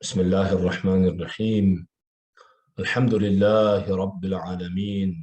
بسم الله الرحمن الرحيم. الحمد لله رب العالمين،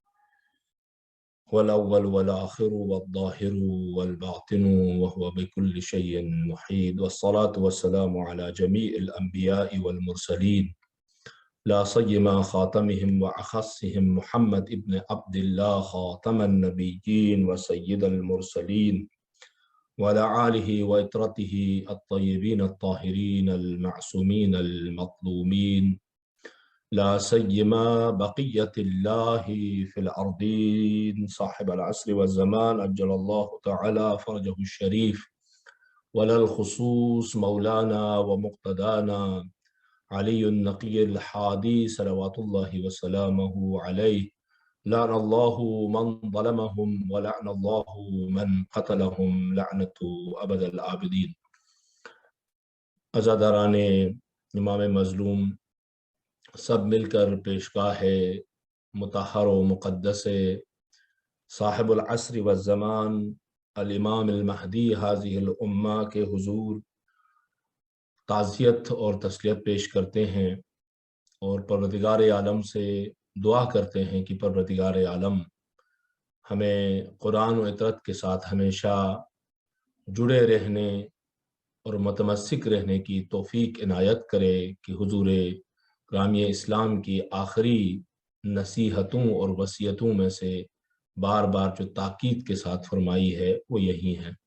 والأول والآخر والظاهر والباطن، وهو بكل شيء محيط، والصلاة والسلام على جميع الأنبياء والمرسلين، لا سيما خاتمهم وأخصهم محمد ابن عبد الله خاتم النبيين وسيد المرسلين، وعلى آله وإترته الطيبين الطاهرين المعصومين المظلومين، لا سيما بقية الله في الأرضين صاحب العصر والزمان عجل الله تعالى فرجه الشريف، ولا الخصوص مولانا ومقتدانا علي النقي الحادي صلوات الله وسلامه عليه، لعن الله من ظلمهم ولعن الله من قتلهم لعنة أبد العابدين۔ عزاداران امام مظلوم سب مل کر پیشگاہ مطہر و مقدس صاحب العصر والزمان الامام المہدی حاضی الامہ کے حضور تعزیت اور تسلیت پیش کرتے ہیں، اور پروردگار عالم سے دعا کرتے ہیں کہ پروردگار عالم ہمیں قرآن و اطرت کے ساتھ ہمیشہ جڑے رہنے اور متمسک رہنے کی توفیق عنایت کرے، کہ حضور گرامی اسلام کی آخری نصیحتوں اور وصیتوں میں سے بار بار جو تاکید کے ساتھ فرمائی ہے وہ یہی ہے۔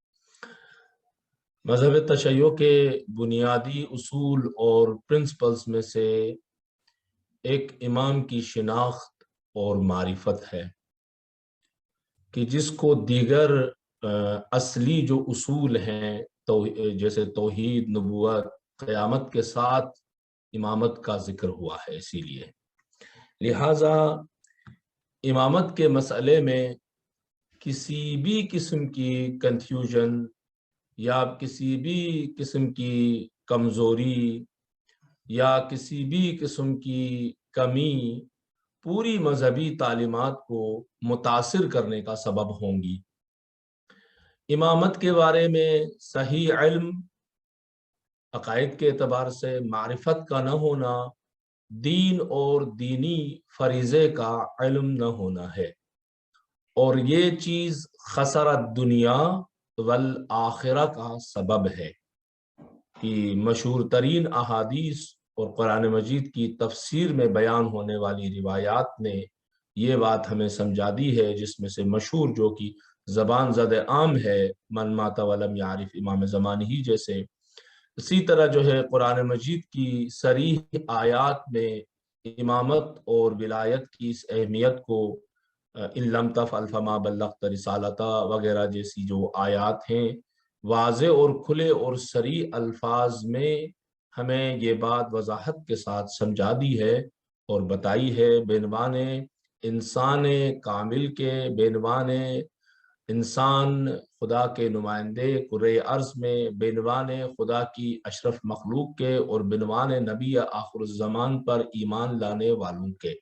مذہب تشیع کے بنیادی اصول اور پرنسپلز میں سے ایک امام کی شناخت اور معرفت ہے، کہ جس کو دیگر اصلی جو اصول ہیں جیسے توحید، نبوت، قیامت کے ساتھ امامت کا ذکر ہوا ہے، اسی لیے لہٰذا امامت کے مسئلے میں کسی بھی قسم کی کنفیوژن یا کسی بھی قسم کی کمزوری یا کسی بھی قسم کی کمی پوری مذہبی تعلیمات کو متاثر کرنے کا سبب ہوں گی۔ امامت کے بارے میں صحیح علم، عقائد کے اعتبار سے معرفت کا نہ ہونا، دین اور دینی فریضے کا علم نہ ہونا ہے، اور یہ چیز خسارت دنیا والآخرہ کا سبب ہے، کہ مشہور ترین احادیث اور قرآن مجید کی تفسیر میں بیان ہونے والی روایات نے یہ بات ہمیں سمجھا دی ہے، جس میں سے مشہور جو کہ زبان زد عام ہے، من مات ولم یعرف امام زمانہ ہی جیسے، اسی طرح جو ہے قرآن مجید کی صریح آیات میں امامت اور ولایت کی اس اہمیت کو ان لم تفعل فما بلغت رسالتہ وغیرہ جیسی جو آیات ہیں، واضح اور کھلے اور صریح الفاظ میں ہمیں یہ بات وضاحت کے ساتھ سمجھا دی ہے اور بتائی ہے، بعنوان انسان کامل کے، بعنوان انسان خدا کے نمائندے کرۂ ارض میں، بعنوان خدا کی اشرف مخلوق کے، اور بعنوان نبی آخر الزمان پر ایمان لانے والوں کے۔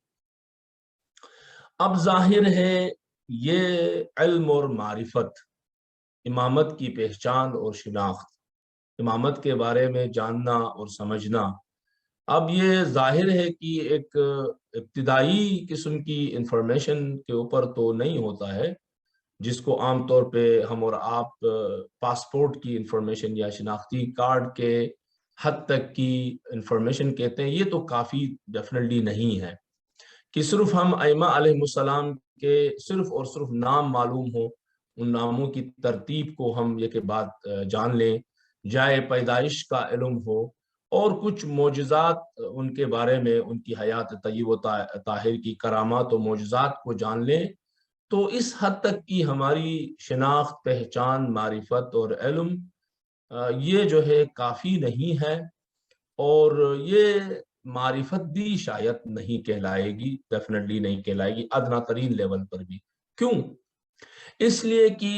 اب ظاہر ہے یہ علم اور معرفت، امامت کی پہچان اور شناخت، امامت کے بارے میں جاننا اور سمجھنا، اب یہ ظاہر ہے کہ ایک ابتدائی قسم کی انفارمیشن کے اوپر تو نہیں ہوتا ہے، جس کو عام طور پہ ہم اور آپ پاسپورٹ کی انفارمیشن یا شناختی کارڈ کے حد تک کی انفارمیشن کہتے ہیں۔ یہ تو کافی ڈیفینیٹلی نہیں ہے کہ صرف ہم ائمہ علیہ السلام کے صرف اور صرف نام معلوم ہو، ان ناموں کی ترتیب کو ہم یہ کہ بات جان لیں، جائے پیدائش کا علم ہو، اور کچھ معجزات ان کے بارے میں، ان کی حیات طیب و طاہر کی کرامات و معجزات کو جان لیں، تو اس حد تک کی ہماری شناخت، پہچان، معرفت اور علم یہ جو ہے کافی نہیں ہے، اور یہ معرفت بھی شاید نہیں کہلائے گی، ڈیفینیٹلی نہیں کہلائے گی ادنا ترین لیول پر بھی۔ کیوں؟ اس لیے کہ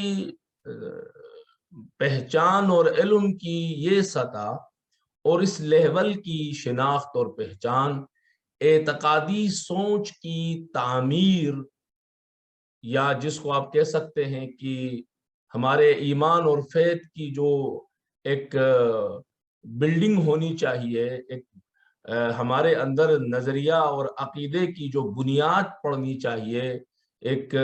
پہچان اور علم کی یہ سطح اور اس لیول کی شناخت اور پہچان اعتقادی سوچ کی تعمیر، یا جس کو آپ کہہ سکتے ہیں کہ ہمارے ایمان اور فیت کی جو ایک بلڈنگ ہونی چاہیے، ایک ہمارے اندر نظریہ اور عقیدے کی جو بنیاد پڑنی چاہیے، ایک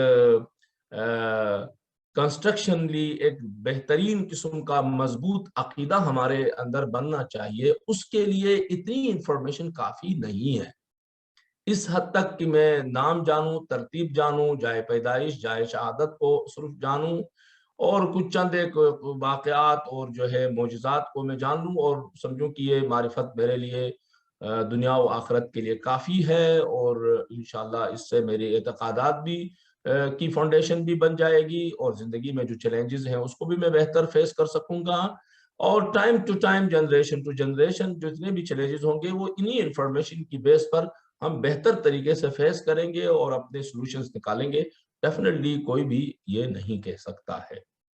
کنسٹرکشنلی ایک بہترین قسم کا مضبوط عقیدہ ہمارے اندر بننا چاہیے، اس کے لیے اتنی انفارمیشن کافی نہیں ہے۔ اس حد تک کہ میں نام جانوں، ترتیب جانوں، جائے پیدائش، جائے شہادت کو صرف جانوں، اور کچھ چند ایک واقعات اور جو ہے معجزات کو میں جان لوں اور سمجھوں کہ یہ معرفت میرے لیے دنیا و آخرت کے لیے کافی ہے، اور انشاءاللہ اس سے میرے اعتقادات بھی کی فاؤنڈیشن بھی بن جائے گی، اور زندگی میں جو چیلنجز ہیں اس کو بھی میں بہتر فیس کر سکوں گا، اور time to time, generation to generation جتنے بھی چیلنجز ہوں گے وہ انہی انفارمیشن کی بیس پر ہم بہتر طریقے سے فیس کریں گے اور اپنے سولوشنز نکالیں گے۔ ڈیفینیٹلی کوئی بھی یہ نہیں کہہ سکتا ہے۔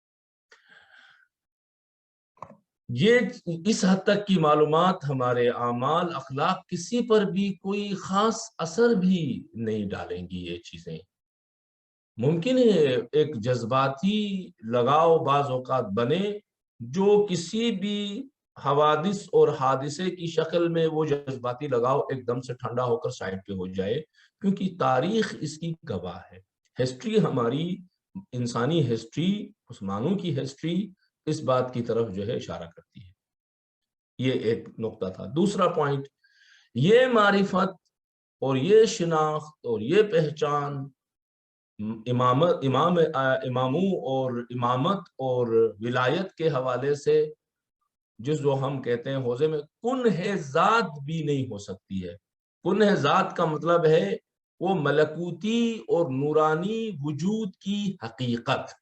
یہ اس حد تک کی معلومات ہمارے اعمال، اخلاق، کسی پر بھی کوئی خاص اثر بھی نہیں ڈالیں گی۔ یہ چیزیں ممکن ہے ایک جذباتی لگاؤ بعض اوقات بنے، جو کسی بھی حوادث اور حادثے کی شکل میں وہ جذباتی لگاؤ ایک دم سے ٹھنڈا ہو کر سائڈ پہ ہو جائے، کیونکہ تاریخ اس کی گواہ ہے۔ ہسٹری، ہماری انسانی ہسٹری، مسلمانوں کی ہسٹری اس بات کی طرف جو ہے اشارہ کرتی ہے۔ یہ ایک نقطہ تھا۔ دوسرا پوائنٹ، یہ معرفت اور یہ شناخت اور یہ پہچان اماموں اور امامت اور ولایت کے حوالے سے جس جو ہم کہتے ہیں حوزے میں کنہ ذات بھی نہیں ہو سکتی ہے۔ کنہ ذات کا مطلب ہے وہ ملکوتی اور نورانی وجود کی حقیقت،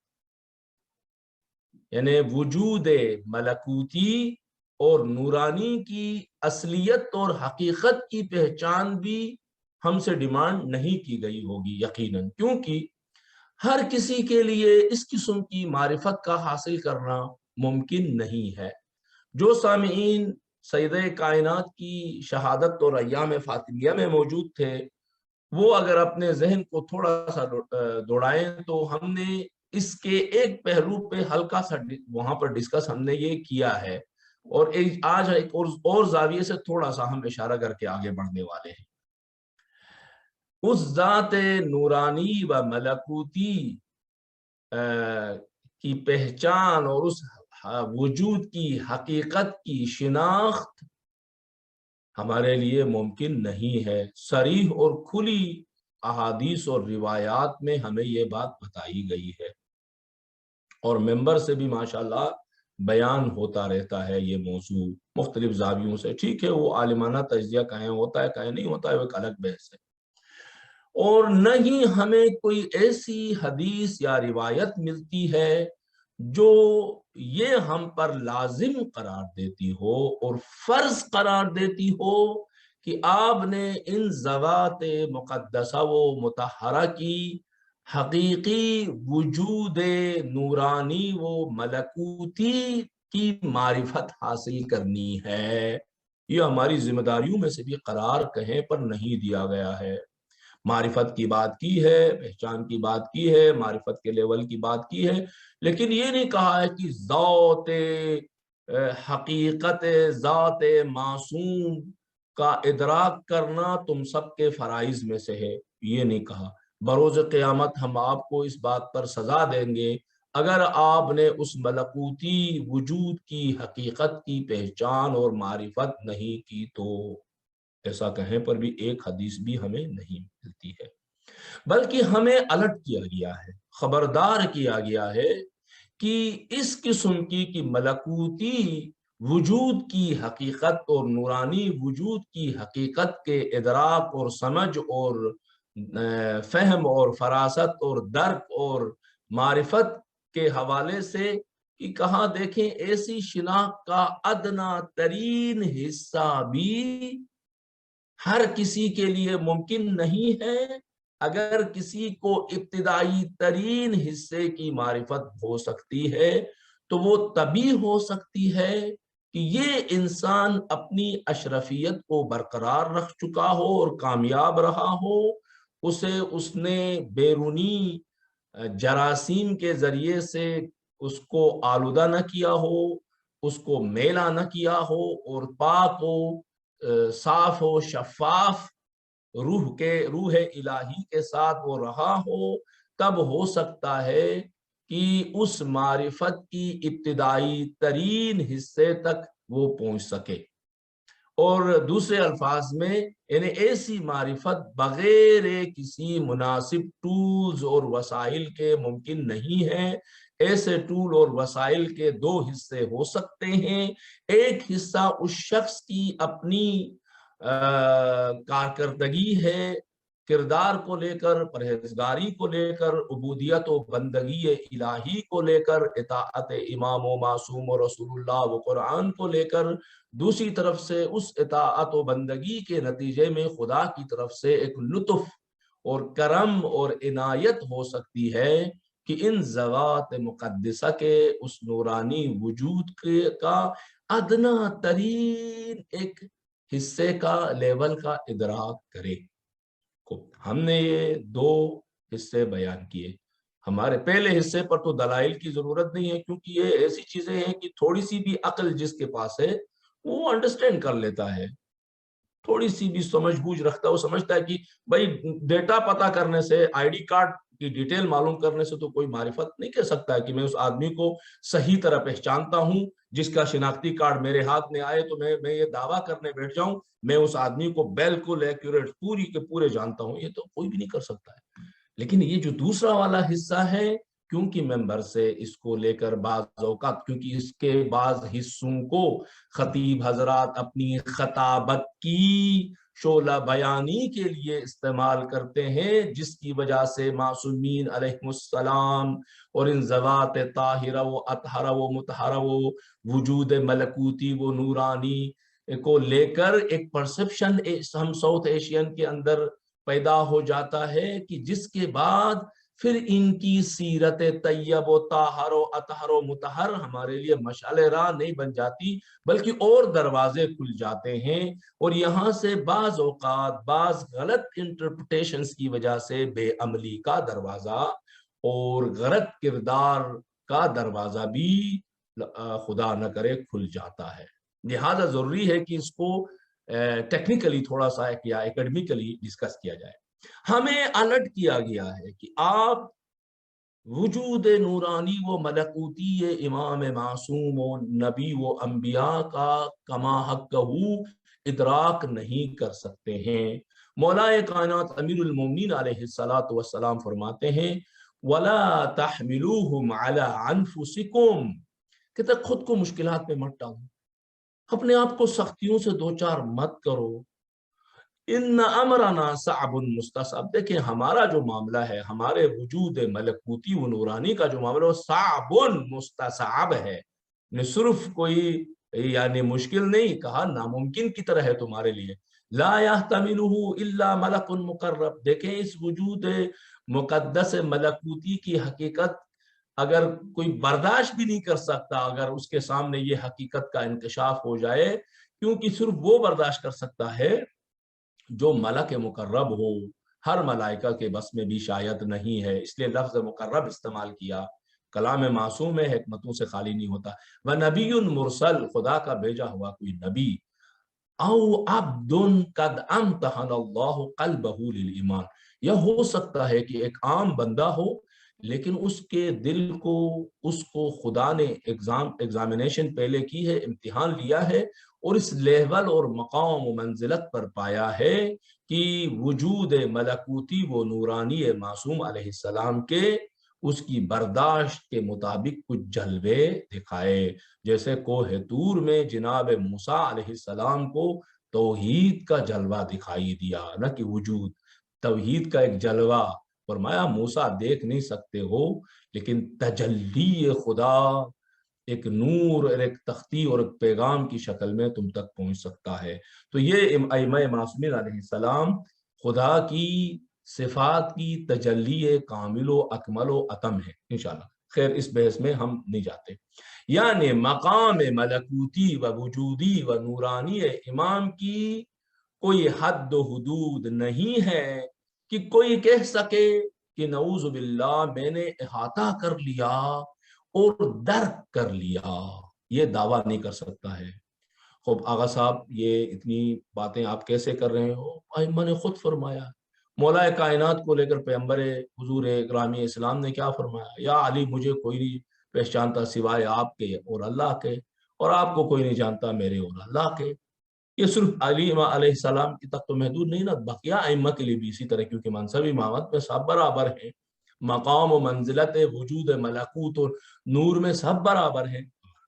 یعنی وجود ملکوتی اور نورانی کی اصلیت اور حقیقت کی پہچان بھی ہم سے ڈیمانڈ نہیں کی گئی ہوگی یقیناً، کیونکہ ہر کسی کے لیے اس قسم کی معرفت کا حاصل کرنا ممکن نہیں ہے۔ جو سامعین سیدہ کائنات کی شہادت اور ایام فاطمیہ میں موجود تھے، وہ اگر اپنے ذہن کو تھوڑا سا دوڑائیں تو ہم نے اس کے ایک پہلو پہ ہلکا سا وہاں پر ڈسکس ہم نے یہ کیا ہے، اور آج ایک اور زاویے سے تھوڑا سا ہم اشارہ کر کے آگے بڑھنے والے ہیں۔ اس ذات نورانی و ملکوتی کی پہچان اور اس وجود کی حقیقت کی شناخت ہمارے لیے ممکن نہیں ہے۔ صریح اور کھلی احادیث اور روایات میں ہمیں یہ بات بتائی گئی ہے، اور ممبر سے بھی ماشاءاللہ بیان ہوتا رہتا ہے یہ موضوع مختلف زاویوں سے۔ ٹھیک ہے، وہ عالمانہ تجزیہ کہیں ہوتا ہے کہیں نہیں ہوتا ہے، وہ ایک الگ بحث ہے۔ اور نہ ہی ہمیں کوئی ایسی حدیث یا روایت ملتی ہے جو یہ ہم پر لازم قرار دیتی ہو اور فرض قرار دیتی ہو کہ آپ نے ان ذوات مقدسہ و مطہرہ کی حقیقی وجود نورانی و ملکوتی کی معرفت حاصل کرنی ہے۔ یہ ہماری ذمہ داریوں میں سے بھی قرار کہیں پر نہیں دیا گیا ہے۔ معرفت کی بات کی ہے، پہچان کی بات کی ہے، معرفت کے لیول کی بات کی ہے، لیکن یہ نہیں کہا ہے کہ ذات حقیقت، ذات معصوم کا ادراک کرنا تم سب کے فرائض میں سے ہے، یہ نہیں کہا۔ بروز قیامت ہم آپ کو اس بات پر سزا دیں گے اگر آپ نے اس ملکوتی وجود کی حقیقت کی پہچان اور معرفت نہیں کی تو۔ ایسا کہیں پر بھی ایک حدیث بھی ہمیں نہیں ملتی ہے، بلکہ ہمیں الرٹ کیا گیا ہے، خبردار کیا گیا ہے کہ اس قسم کی ملکوتی وجود کی حقیقت اور نورانی وجود کی حقیقت کے ادراک اور سمجھ اور فہم اور فراست اور درک اور معرفت کے حوالے سے کہ کہاں دیکھیں ایسی شناخت کا ادنا ترین حصہ بھی ہر کسی کے لیے ممکن نہیں ہے۔ اگر کسی کو ابتدائی ترین حصے کی معرفت ہو سکتی ہے تو وہ تبھی ہو سکتی ہے کہ یہ انسان اپنی اشرفیت کو برقرار رکھ چکا ہو اور کامیاب رہا ہو، اس نے بیرونی جراثیم کے ذریعے سے اس کو آلودہ نہ کیا ہو، اس کو میلا نہ کیا ہو اور پاک ہو، صاف ہو، شفاف روح الہی کے ساتھ وہ رہا ہو، تب ہو سکتا ہے کہ اس معرفت کی ابتدائی ترین حصے تک وہ پہنچ سکے۔ اور دوسرے الفاظ میں یعنی ایسی معرفت بغیر کسی مناسب ٹولز اور وسائل کے ممکن نہیں ہے۔ ایسے ٹول اور وسائل کے دو حصے ہو سکتے ہیں۔ ایک حصہ اس شخص کی اپنی کارکردگی ہے، کردار کو لے کر، پرہیزگاری کو لے کر، عبودیت و بندگی الہی کو لے کر، اطاعت امام و معصوم و رسول اللہ و قرآن کو لے کر۔ دوسری طرف سے اس اطاعت و بندگی کے نتیجے میں خدا کی طرف سے ایک لطف اور کرم اور عنایت ہو سکتی ہے کہ ان ذوات مقدسہ کے اس نورانی وجود کا ادنا ترین ایک حصے کا لیول کا ادراک کرے۔ ہم نے یہ دو حصے بیان کیے۔ ہمارے پہلے حصے پر تو دلائل کی ضرورت نہیں ہے، کیونکہ یہ ایسی چیزیں ہیں کہ تھوڑی سی بھی عقل جس کے پاس ہے وہ انڈرسٹینڈ کر لیتا ہے، تھوڑی سی بھی سمجھ بوجھ رکھتا ہے، وہ سمجھتا ہے کہ بھائی ڈیٹا پتا کرنے سے، آئی ڈی کارڈ کی ڈیٹیل معلوم کرنے سے تو کوئی معرفت نہیں کہہ سکتا ہے کہ میں اس آدمی کو صحیح طرح پہچانتا ہوں۔ جس کا شناختی کارڈ میرے ہاتھ میں آئے تو میں یہ دعویٰ کرنے بیٹھ جاؤں میں اس آدمی کو بالکل ایکوریٹ پوری کے پورے جانتا ہوں، یہ تو کوئی بھی نہیں کر سکتا ہے۔ لیکن یہ جو دوسرا والا حصہ ہے، کیونکہ ممبر سے اس کو لے کر بعض اوقات، کیونکہ اس کے بعض حصوں کو خطیب حضرات اپنی خطابت کی شعلہ بیانی کے لیے استعمال کرتے ہیں، جس کی وجہ سے معصومین علیہ السلام اور ان ذوات طاہرہ و اطہرہ و مطہرہ و وجود ملکوتی و نورانی کو لے کر ایک پرسپشن ہم ساؤتھ ایشین کے اندر پیدا ہو جاتا ہے کہ جس کے بعد پھر ان کی سیرت طیب و طاہر و اطہر و مطہر ہمارے لیے مشعل راہ نہیں بن جاتی، بلکہ اور دروازے کھل جاتے ہیں۔ اور یہاں سے بعض اوقات بعض غلط انٹرپریٹیشنز کی وجہ سے بے عملی کا دروازہ اور غلط کردار کا دروازہ بھی خدا نہ کرے کھل جاتا ہے۔ لہذا ضروری ہے کہ اس کو ٹیکنیکلی تھوڑا سا یا اکیڈمیکلی ڈسکس کیا جائے۔ ہمیں الرٹ کیا گیا ہے کہ آپ وجود نورانی و ملکوتی امام معصوم و نبی و انبیاء کا کما حق ادراک نہیں کر سکتے ہیں۔ مولا کائنات امیر المومنین علیہ السلام فرماتے ہیں وَلَا تَحْمِلُوهُمْ عَلَىٰ أَنفُسِكُمْ کہ خود کو مشکلات میں مت ڈالو، اپنے آپ کو سختیوں سے دوچار مت کرو۔ ان امرنا صعب مستصعب، دیکھیں ہمارا جو معاملہ ہے، ہمارے وجود ملکوتی و نورانی کا جو معاملہ ہے صعب مستصعب ہے، صرف کوئی یعنی مشکل نہیں، کہا ناممکن کی طرح ہے تمہارے لیے۔ لا يحتملہ الا ملک مقرب، دیکھیں اس وجود مقدس ملکوتی کی حقیقت اگر کوئی برداشت بھی نہیں کر سکتا، اگر اس کے سامنے یہ حقیقت کا انکشاف ہو جائے، کیونکہ صرف وہ برداشت کر سکتا ہے جو ملک مقرب ہو۔ ہر ملائکہ کے بس میں بھی شاید نہیں ہے، اس لیے لفظ مقرب استعمال کیا۔ کلام معصوم ہے، حکمتوں سے خالی نہیں ہوتا۔ وَنَبِيٌّ مُرْسَل، خدا کا بھیجا ہوا کوئی نبی، او عبد قد امتحن اللہ قلبہ للایمان، یہ ہو سکتا ہے کہ ایک عام بندہ ہو لیکن اس کے دل کو، اس کو خدا نے ایگزامینیشن پہلے کی ہے، امتحان لیا ہے، اور اس لیول اور مقام و منزلت پر پایا ہے کہ وجود ملکوتی و نورانی معصوم علیہ السلام کے اس کی برداشت کے مطابق کچھ جلوے دکھائے، جیسے کوہ طور میں جناب موسیٰ علیہ السلام کو توحید کا جلوہ دکھائی دیا، نہ کہ وجود، توحید کا ایک جلوہ۔ فرمایا موسیٰ دیکھ نہیں سکتے ہو لیکن تجلی خدا ایک نور اور ایک تختی اور ایک پیغام کی شکل میں تم تک پہنچ سکتا ہے۔ تو یہ ائمہ معصومین علیہ السلام خدا کی صفات کی تجلی کامل و اکمل و اتم ہے۔ انشاءاللہ خیر اس بحث میں ہم نہیں جاتے۔ یعنی مقام ملکوتی و وجودی و نورانی امام کی کوئی حد و حدود نہیں ہے کہ کوئی کہہ سکے کہ نعوذ باللہ میں نے احاطہ کر لیا اور درک کر لیا۔ یہ دعویٰ نہیں کر سکتا ہے۔ خوب آغا صاحب یہ اتنی باتیں آپ کیسے کر رہے ہو؟ ائمہ نے خود فرمایا، مولا کائنات کو لے کر پیغمبر حضور گرامی اسلام نے کیا فرمایا، یا علی مجھے کوئی نہیں پہچانتا سوائے آپ کے اور اللہ کے، اور آپ کو کوئی نہیں جانتا میرے اور اللہ کے۔ یہ صرف علی علیہ السلام کی تک تو محدود نہیں نا، بقیہ ائمہ کے لیے بھی اسی طرح، کیونکہ منصب امامت میں سب برابر ہیں، مقام و منزلت وجود ملکوت اور نور میں سب برابر ہیں۔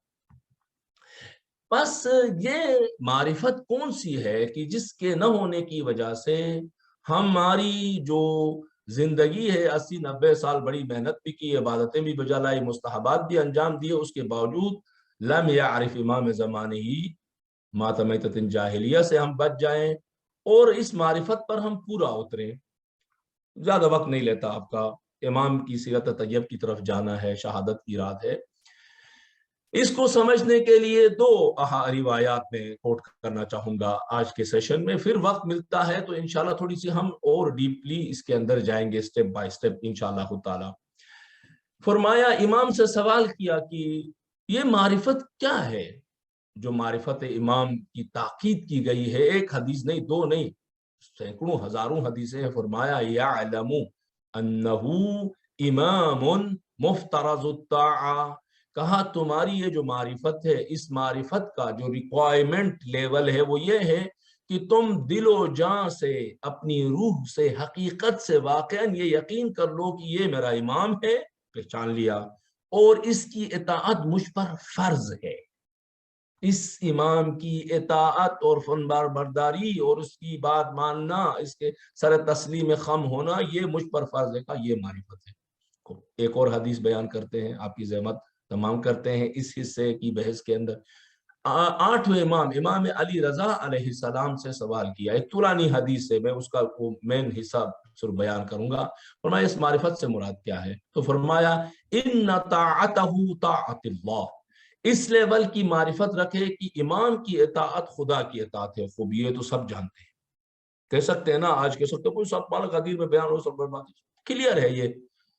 بس یہ معرفت کون سی ہے کہ جس کے نہ ہونے کی وجہ سے ہماری جو زندگی ہے 80-90 سال بڑی محنت بھی کی، عبادتیں بھی بجا لائی، مستحبات بھی انجام دیے، اس کے باوجود لم یعرف امام زمانے ہی ماتمیتت جاہلیہ سے ہم بچ جائیں اور اس معرفت پر ہم پورا اتریں۔ زیادہ وقت نہیں لیتا آپ کا، امام کی سیرت طیب کی طرف جانا ہے، شہادت کی رات ہے۔ اس کو سمجھنے کے لیے دو روایات میں کوٹ کرنا چاہوں گا آج کے سیشن میں، پھر وقت ملتا ہے تو انشاءاللہ تھوڑی سی ہم اور ڈیپلی اس کے اندر جائیں گے، سٹیپ بائی سٹیپ انشاءاللہ تعالی۔ فرمایا، امام سے سوال کیا کہ یہ معرفت کیا ہے جو معرفت امام کی تاکید کی گئی ہے، ایک حدیث نہیں، دو نہیں، سینکڑوں ہزاروں حدیثیں ہیں۔ فرمایا یعلم انہ امام مفترض الطاعہ، کہا تمہاری یہ جو معرفت ہے، اس معرفت کا جو ریکوائرمنٹ لیول ہے وہ یہ ہے کہ تم دل و جان سے، اپنی روح سے، حقیقت سے واقعاً یہ یقین کر لو کہ یہ میرا امام ہے، پہچان لیا، اور اس کی اطاعت مجھ پر فرض ہے۔ اس امام کی اطاعت اور فرمان برداری اور اس کی بات ماننا، اس کے سر تسلیم خم ہونا، یہ مجھ پر فرض ہے، کا یہ معرفت ہے۔ ایک اور حدیث بیان کرتے ہیں، آپ کی زحمت تمام کرتے ہیں اس حصے کی بحث کے اندر۔ 8ویں امام علی رضا علیہ السلام سے سوال کیا، ایک طولانی حدیث ہے، میں اس کا مین حصہ صرف بیان کروں گا۔ فرمایا اس معرفت سے مراد کیا ہے؟ تو فرمایا ان طاعتہ طاعت اللہ، اس لیول کی معرفت رکھے کہ امام کی اطاعت خدا کی اطاعت ہے۔ خوب یہ تو سب جانتے ہیں، کہہ سکتے ہیں نا، آج کہہ سکتے ہیں کوئی سب مالک حدیث میں بیان ہو، سب بات کلیئر ہے۔ یہ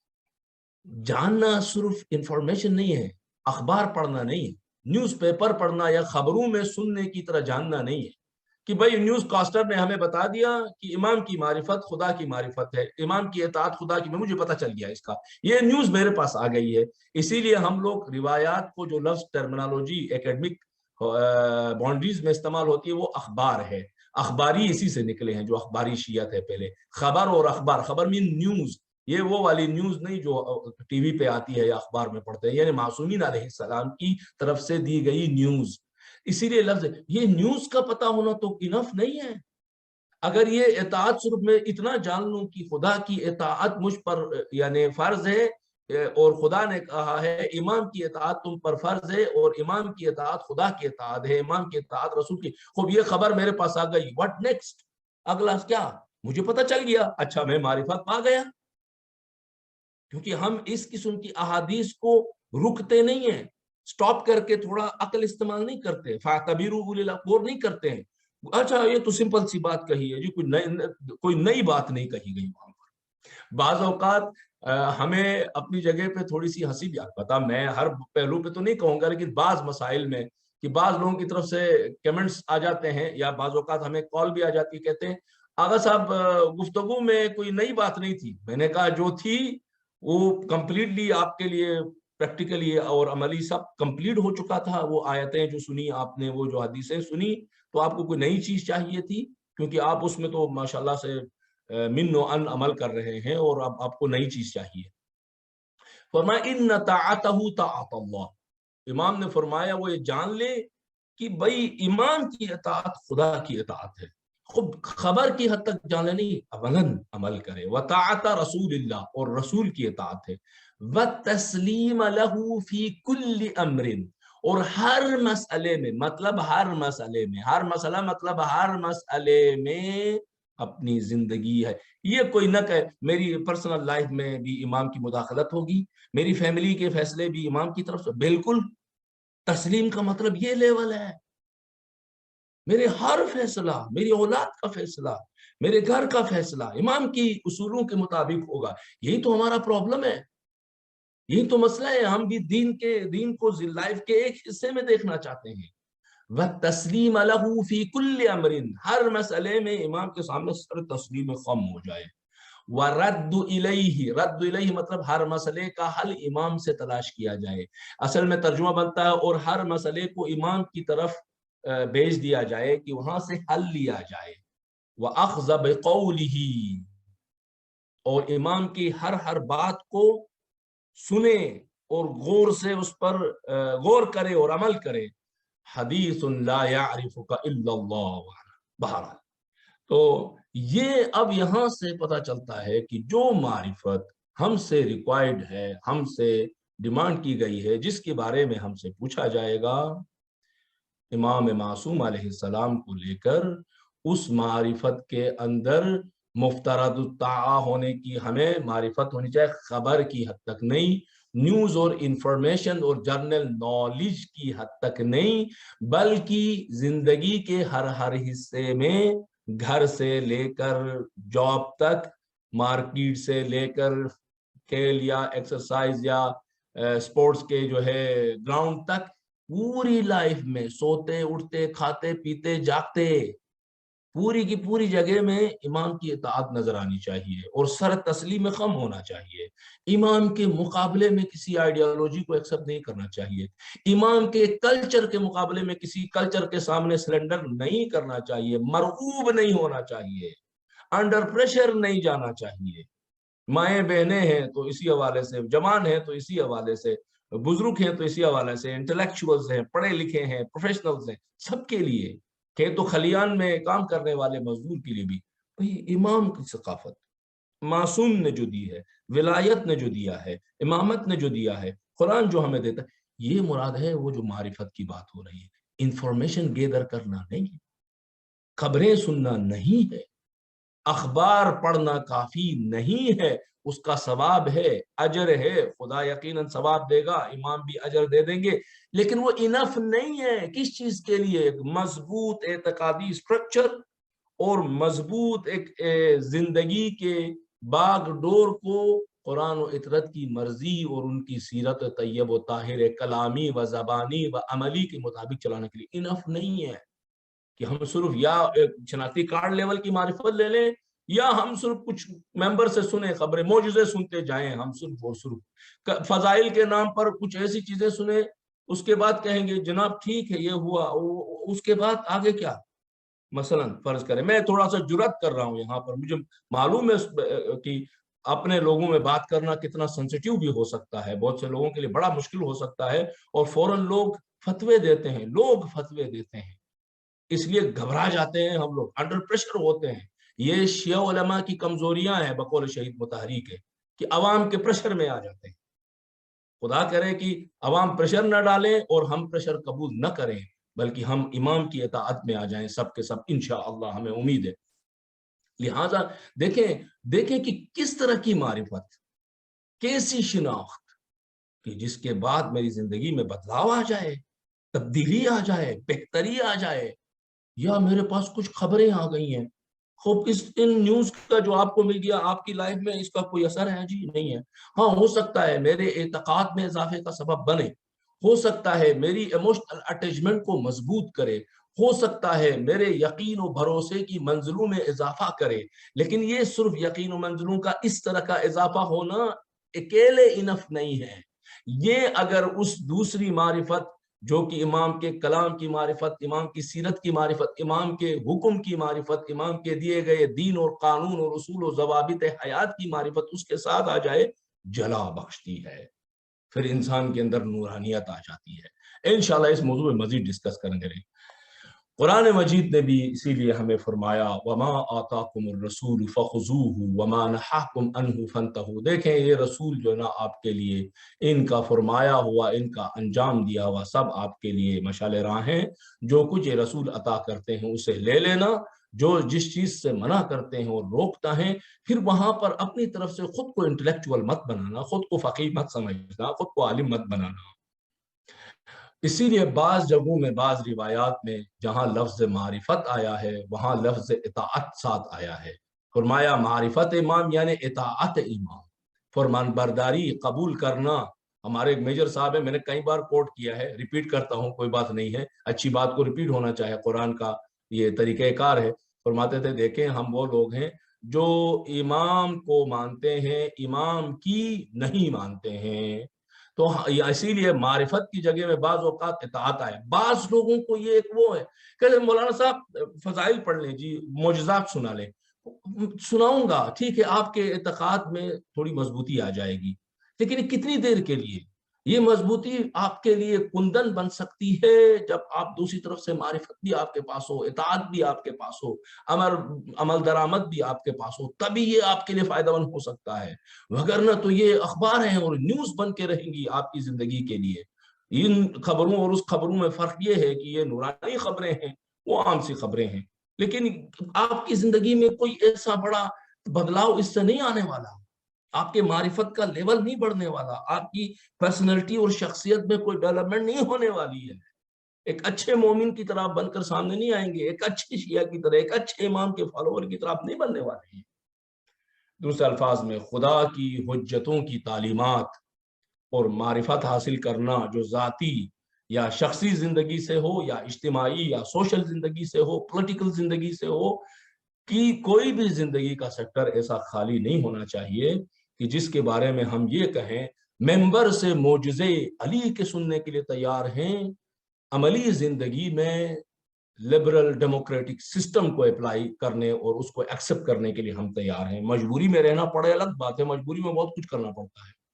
جاننا صرف انفارمیشن نہیں ہے، اخبار پڑھنا نہیں ہے، نیوز پیپر پڑھنا یا خبروں میں سننے کی طرح جاننا نہیں ہے کہ بھئی نیوز کاسٹر نے ہمیں بتا دیا کہ امام کی معرفت خدا کی معرفت ہے، امام کی اطاعت خدا کی، مجھے پتا چل گیا اس کا، یہ نیوز میرے پاس آ گئی ہے۔ اسی لیے ہم لوگ روایات کو جو لفظ ٹرمنالوجی ایکیڈمک باؤنڈریز میں استعمال ہوتی ہے وہ اخبار ہے، اخباری اسی سے نکلے ہیں، جو اخباری شیعت ہے پہلے، خبر اور اخبار، خبر مین نیوز، یہ وہ والی نیوز نہیں جو ٹی وی پہ آتی ہے یا اخبار میں پڑھتے ہیں، یعنی معصومین علیہ السلام کی طرف سے دی گئی نیوز۔ اسی لیے لفظ یہ نیوز کا پتہ ہونا تو انف نہیں ہے۔ اگر یہ اطاعت صرف میں اتنا جان لوں کہ خدا کی اطاعت مجھ پر یعنی فرض ہے، اور خدا نے کہا ہے امام کی اطاعت تم پر فرض ہے، اور امام کی اطاعت خدا کی اطاعت ہے، امام کی اطاعت رسول کی، خوب یہ خبر میرے پاس آ گئی، what next؟ اگلا کیا؟ مجھے پتہ چل گیا، اچھا میں معرفت پا گیا۔ کیونکہ ہم اس قسم کی احادیث کو رکتے نہیں ہیں، سٹاپ کر کے تھوڑا عقل استعمال نہیں کرتے، فَاعْتَبِرُوا أُولِي الْأَلْبَابِ نہیں کرتے ہیں، اچھا یہ تو سمپل سی بات کہی ہے جی، کوئی نئی بات نہیں کہی گئی وہاں پر۔ بعض اوقات ہمیں اپنی جگہ پہ تھوڑی سی ہنسی بھی آتی، پتا میں ہر پہلو پہ تو نہیں کہوں گا، لیکن بعض مسائل میں کہ بعض لوگوں کی طرف سے کمنٹس آ جاتے ہیں یا بعض اوقات ہمیں کال بھی آ جاتی ہے، کہتے ہیں آغا صاحب گفتگو میں کوئی نئی بات نہیں تھی۔ میں نے کہا جو تھی وہ کمپلیٹلی آپ کے لیے پریکٹیکلی اور عملی سب کمپلیٹ ہو چکا تھا۔ وہ آیتیں جو سنی آپ نے، وہ جو حدیثیں سنی، تو آپ کو کوئی نئی چیز چاہیے تھی، کیونکہ آپ اس میں تو ماشاءاللہ سے من و ان عمل کر رہے ہیں، اور اب آپ کو نئی چیز چاہیے۔ فرمایا ان طاعتہ طاعت اللہ، امام نے فرمایا وہ یہ جان لے کہ بھئی امام کی اطاعت خدا کی اطاعت ہے، خود خبر کی حد تک جانے نہیں، اولاً عمل کرے، وطاعت رسول اللہ، اور رسول کی اطاعت ہے، وتسلیم لہ فی کل امر، اور ہر مسئلے میں، مطلب ہر مسئلے میں، ہر مسئلہ مطلب ہر مسئلے میں اپنی زندگی ہے۔ یہ کوئی نہ کہ میری پرسنل لائف میں بھی امام کی مداخلت ہوگی، میری فیملی کے فیصلے بھی امام کی طرف سے، بالکل تسلیم کا مطلب یہ لیول ہے، میرے ہر فیصلہ، میری اولاد کا فیصلہ، میرے گھر کا فیصلہ امام کی اصولوں کے مطابق ہوگا۔ یہی تو ہمارا پرابلم ہے، یہی تو مسئلہ ہے، ہم بھی دین کو لائف کے ایک حصے میں دیکھنا چاہتے ہیں۔ وَتَسْلِيمَ لَهُ فِي كُلِّ أَمْرٍ، ہر مسئلے میں امام کے سامنے سر تسلیم خم ہو جائے۔ وَرَدُّ إِلَيْهِ، رد الیہ مطلب ہر مسئلے کا حل امام سے تلاش کیا جائے۔ اصل میں ترجمہ بنتا ہے اور ہر مسئلے کو امام کی طرف بھیج دیا جائے کہ وہاں سے حل لیا جائے۔ وَأَخْذَ بِقَوْلِهِ، اور امام کی ہر بات کو سنے اور غور سے اس پر غور کرے اور عمل کرے۔ حدیث لا یعرفک الا اللہ، بہرحال تو یہ اب یہاں سے پتہ چلتا ہے کہ جو معرفت ہم سے ریکوائرڈ ہے، ہم سے ڈیمانڈ کی گئی ہے، جس کے بارے میں ہم سے پوچھا جائے گا، امام معصوم علیہ السلام کو لے کر اس معرفت کے اندر مفترض الطاعہ ہونے کی ہمیں معرفت ہونی چاہیے، خبر کی حد تک نہیں، نیوز اور انفارمیشن اور جرنل نالج کی حد تک نہیں، بلکہ زندگی کے ہر حصے میں، گھر سے لے کر جاب تک، مارکیٹ سے لے کر کھیل یا ایکسرسائز یا سپورٹس کے جو ہے گراؤنڈ تک، پوری لائف میں سوتے اٹھتے کھاتے پیتے جاگتے پوری کی پوری جگہ میں امام کی اطاعت نظر آنی چاہیے اور سر تسلیم خم ہونا چاہیے۔ امام کے مقابلے میں کسی آئیڈیالوجی کو ایکسپٹ نہیں کرنا چاہیے، امام کے کلچر کے مقابلے میں کسی کلچر کے سامنے سرنڈر نہیں کرنا چاہیے، مرغوب نہیں ہونا چاہیے، انڈر پریشر نہیں جانا چاہیے۔ مائیں بہنیں ہیں تو اسی حوالے سے، جوان ہیں تو اسی حوالے سے، بزرگ ہیں تو اسی حوالے سے، انٹلیکچوئلز ہیں، پڑھے لکھے ہیں، پروفیشنلز ہیں، سب کے لیے، کھیت و خلیان میں کام کرنے والے مزدور کے لیے بھی بھئی امام کی ثقافت معصوم نے جو دی ہے، ولایت نے جو دیا ہے، امامت نے جو دیا ہے، قرآن جو ہمیں دیتا ہے، یہ مراد ہے وہ جو معرفت کی بات ہو رہی ہے۔ انفارمیشن گیدر کرنا نہیں ہے، خبریں سننا نہیں ہے، اخبار پڑھنا کافی نہیں ہے، اس کا ثواب ہے، اجر ہے، خدا یقیناً ثواب دے گا، امام بھی اجر دے دیں گے، لیکن وہ انف نہیں ہے۔ کس چیز کے لیے؟ ایک مضبوط اعتقادی سٹرکچر اور مضبوط ایک زندگی کے باغ ڈور کو قرآن و اطرت کی مرضی اور ان کی سیرت طیب و طاہر کلامی و زبانی و عملی کے مطابق چلانے کے لیے انف نہیں ہے کہ ہم صرف یا شناختی کارڈ لیول کی معرفت لے لیں، یا ہم صرف کچھ ممبر سے سنیں، خبریں معجزے سنتے جائیں، ہم صرف اور صرف فضائل کے نام پر کچھ ایسی چیزیں سنیں، اس کے بعد کہیں گے جناب ٹھیک ہے یہ ہوا، اس کے بعد آگے کیا؟ مثلا فرض کریں، میں تھوڑا سا جرات کر رہا ہوں یہاں پر، مجھے معلوم ہے کہ اپنے لوگوں میں بات کرنا کتنا سینسیٹیو بھی ہو سکتا ہے، بہت سے لوگوں کے لیے بڑا مشکل ہو سکتا ہے، اور فوراً لوگ فتوے دیتے ہیں، اس لیے گھبرا جاتے ہیں ہم لوگ، انڈر پریشر ہوتے ہیں۔ یہ شیعہ علماء کی کمزوریاں ہیں بقول شہید مطہری کے، کہ عوام کے پریشر میں آ جاتے ہیں۔ خدا کرے کہ عوام پریشر نہ ڈالیں اور ہم پریشر قبول نہ کریں، بلکہ ہم امام کی اطاعت میں آ جائیں سب کے سب، انشاءاللہ ہمیں امید ہے۔ لہٰذا دیکھیں کہ کس طرح کی معرفت، کیسی شناخت کہ جس کے بعد میری زندگی میں بدلاؤ آ جائے، تبدیلی آ جائے، بہتری آ جائے، یا میرے پاس کچھ خبریں آ گئی ہیں، خوب ان نیوز کا جو آپ کو مل گیا، آپ کی لائف میں اس کا کوئی اثر ہے؟ جی نہیں ہے۔ ہاں ہو سکتا ہے میرے اعتقاد میں اضافے کا سبب بنے، ہو سکتا ہے میری ایموشنل اٹیچمنٹ کو مضبوط کرے، ہو سکتا ہے میرے یقین و بھروسے کی منزلوں میں اضافہ کرے، لیکن یہ صرف یقین و منزلوں کا اس طرح کا اضافہ ہونا اکیلے انف نہیں ہے۔ یہ اگر اس دوسری معرفت جو کہ امام کے کلام کی معرفت، امام کی سیرت کی معرفت، امام کے حکم کی معرفت، امام کے دیے گئے دین اور قانون اور اصول و ضوابط حیات کی معرفت اس کے ساتھ آ جائے، جلا بخشتی ہے، پھر انسان کے اندر نورانیت آ جاتی ہے۔ انشاءاللہ اس موضوع میں مزید ڈسکس کریں گے۔ قرآن مجید نے بھی اسی لیے ہمیں فرمایا وَمَا آتَاكُمُ الرَّسُولُ فَخُذُوهُ وَمَا نَهَاكُمْ عَنْهُ فَانْتَهُوا۔ دیکھیں یہ رسول جو ہے نا آپ کے لیے، ان کا فرمایا ہوا، ان کا انجام دیا ہوا سب آپ کے لیے مشعل راہ ہیں، جو کچھ یہ رسول عطا کرتے ہیں اسے لے لینا، جو جس چیز سے منع کرتے ہیں اور روکتا ہے، پھر وہاں پر اپنی طرف سے خود کو انٹلیکچوئل مت بنانا، خود کو فقیہ مت سمجھنا، خود کو عالم مت بنانا۔ اسی لیے بعض جگہوں میں، بعض روایات میں جہاں لفظ معرفت آیا ہے وہاں لفظ اطاعت ساتھ آیا ہے۔ فرمایا معرفت امام یعنی اطاعت امام، فرمان برداری قبول کرنا ہمارے ایک میجر صاحب ہیں، میں نے کئی بار کوٹ کیا ہے، ریپیٹ کرتا ہوں، کوئی بات نہیں ہے، اچھی بات کو ریپیٹ ہونا چاہے، قرآن کا یہ طریقہ کار ہے۔ فرماتے تھے دیکھیں ہم وہ لوگ ہیں جو امام کو مانتے ہیں، امام کی نہیں مانتے ہیں۔ تو اسی لیے معرفت کی جگہ میں بعض اوقات اطاعت آئے۔ بعض لوگوں کو یہ ایک وہ ہے کہ مولانا صاحب فضائل پڑھ لیں جی، معجزات سنا لیں، سناؤں گا، ٹھیک ہے، آپ کے اعتقاد میں تھوڑی مضبوطی آ جائے گی، لیکن کتنی دیر کے لیے؟ یہ مضبوطی آپ کے لیے کندن بن سکتی ہے جب آپ دوسری طرف سے معرفت بھی آپ کے پاس ہو، اطاعت بھی آپ کے پاس ہو، عمل درآمد بھی آپ کے پاس ہو، تبھی یہ آپ کے لیے فائدہ مند ہو سکتا ہے۔ وگرنہ تو یہ اخبار ہیں اور نیوز بن کے رہیں گی آپ کی زندگی کے لیے۔ ان خبروں اور اس خبروں میں فرق یہ ہے کہ یہ نورانی خبریں ہیں، وہ عام سی خبریں ہیں، لیکن آپ کی زندگی میں کوئی ایسا بڑا بدلاؤ اس سے نہیں آنے والا، آپ کے معرفت کا لیول نہیں بڑھنے والا، آپ کی پرسنالٹی اور شخصیت میں کوئی ڈیولپمنٹ نہیں ہونے والی ہے، ایک اچھے مومن کی طرح بن کر سامنے نہیں آئیں گے، ایک اچھے شیعہ کی طرح، ایک اچھے امام کے فالوور کی طرح آپ نہیں بننے والے ہیں۔ دوسرے الفاظ میں خدا کی حجتوں کی تعلیمات اور معرفت حاصل کرنا جو ذاتی یا شخصی زندگی سے ہو یا اجتماعی یا سوشل زندگی سے ہو، پولیٹیکل زندگی سے ہو، کہ کوئی بھی زندگی کا سیکٹر ایسا خالی نہیں ہونا چاہیے کہ جس کے بارے میں ہم یہ کہیں ممبر سے معجزے علی کے سننے کے لیے تیار ہیں، عملی زندگی میں لبرل ڈیموکریٹک سسٹم کو اپلائی کرنے اور اس کو ایکسپٹ کرنے کے لیے ہم تیار ہیں۔ مجبوری میں رہنا پڑے الگ بات ہے، مجبوری میں بہت کچھ کرنا پڑتا ہے۔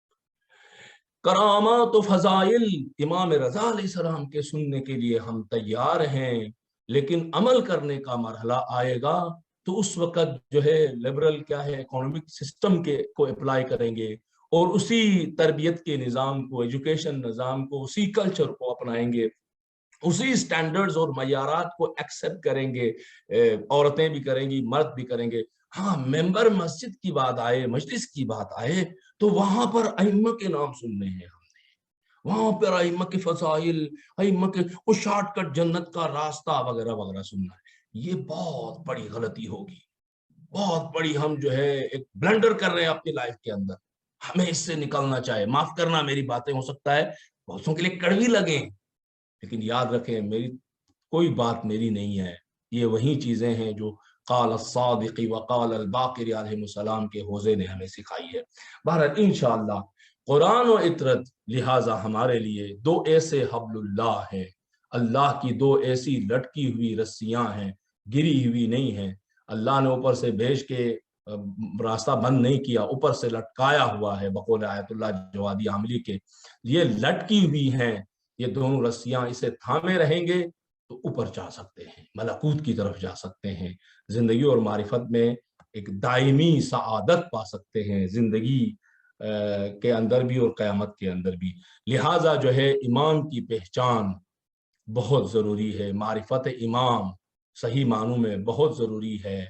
کرامات و فضائل امام رضا علیہ السلام کے سننے کے لیے ہم تیار ہیں، لیکن عمل کرنے کا مرحلہ آئے گا تو اس وقت جو ہے لبرل کیا ہے اکانومک سسٹم کے کو اپلائی کریں گے اور اسی تربیت کے نظام کو، ایجوکیشن نظام کو، اسی کلچر کو اپنائیں گے، اسی سٹینڈرڈز اور معیارات کو ایکسپٹ کریں گے، عورتیں بھی کریں گی، مرد بھی کریں گے۔ ہاں ممبر مسجد کی بات آئے، مجلس کی بات آئے تو وہاں پر ائمہ کے نام سننے ہیں ہم نے، وہاں پر ائمہ کے فضائل، ائمہ کے وہ شارٹ کٹ جنت کا راستہ وغیرہ وغیرہ سننا ہے۔ یہ بہت بڑی غلطی ہوگی، بہت بڑی، ہم جو ہے ایک بلنڈر کر رہے ہیں اپنی لائف کے اندر، ہمیں اس سے نکلنا چاہے۔ معاف کرنا میری باتیں ہو سکتا ہے بہتوں کے لیے کڑوی لگیں، لیکن یاد رکھیں میری کوئی بات میری نہیں ہے، یہ وہی چیزیں ہیں جو قال الصادق وقال الباقر علیہ السلام کے حوزے نے ہمیں سکھائی ہے۔ بہرحال انشاءاللہ قرآن و عطرت لہٰذا ہمارے لیے دو ایسے حبل اللہ ہیں، اللہ کی دو ایسی لٹکی ہوئی رسیاں ہیں، گری ہوئی نہیں ہیں، اللہ نے اوپر سے بھیج کے راستہ بند نہیں کیا، اوپر سے لٹکایا ہوا ہے، بقول آیت اللہ جوادی عاملی کے، یہ لٹکی ہوئی ہیں، یہ دونوں رسیاں، اسے تھامے رہیں گے تو اوپر جا سکتے ہیں، ملکوت کی طرف جا سکتے ہیں، زندگی اور معرفت میں ایک دائمی سعادت پا سکتے ہیں، زندگی کے اندر بھی اور قیامت کے اندر بھی۔ لہٰذا جو ہے امام کی پہچان بہت ضروری ہے، معرفت امام صحیح معنوں میں بہت ضروری ہے۔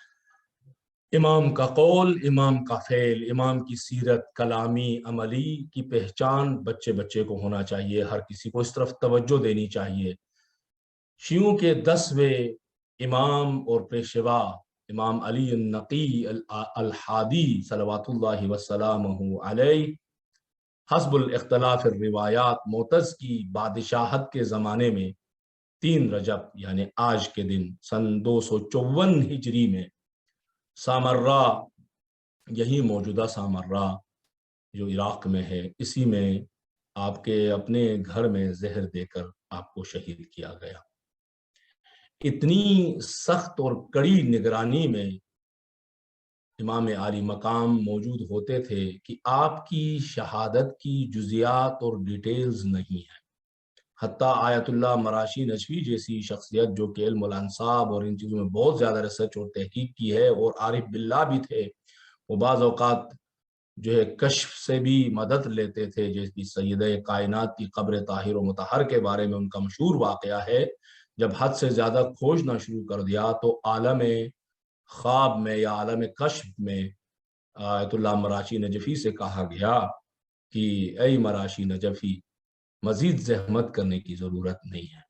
امام کا قول، امام کا فعل، امام کی سیرت کلامی عملی کی پہچان بچے بچے کو ہونا چاہیے، ہر کسی کو اس طرف توجہ دینی چاہیے۔ شیعوں کے 10ویں امام اور پیشوا امام علی النقی الحادی صلوات اللہ وسلامہ علیہ، حسب الاختلاف الروایات معتز کی بادشاہت کے زمانے میں 3 رجب یعنی آج کے دن سن 254 ہجری میں سامرہ، یہی موجودہ سامرہ جو عراق میں ہے، اسی میں آپ کے اپنے گھر میں زہر دے کر آپ کو شہید کیا گیا۔ اتنی سخت اور کڑی نگرانی میں امام عالی مقام موجود ہوتے تھے کہ آپ کی شہادت کی جزیات اور ڈیٹیلز نہیں ہیں، حتیٰ آیت اللہ مراشی نجفی جیسی شخصیت جو کہ علم الانصاب اور ان چیزوں میں بہت زیادہ ریسرچ اور تحقیق کی ہے اور عارف باللہ بھی تھے، وہ بعض اوقات جو ہے کشف سے بھی مدد لیتے تھے، جیسے سیدہ کائنات کی قبر طاہر و مطہر کے بارے میں ان کا مشہور واقعہ ہے، جب حد سے زیادہ کھوجنا شروع کر دیا تو عالم خواب میں یا عالم کشف میں آیت اللہ مراشی نجفی سے کہا گیا کہ اے مراشی نجفی مزید زحمت کرنے کی ضرورت نہیں ہے،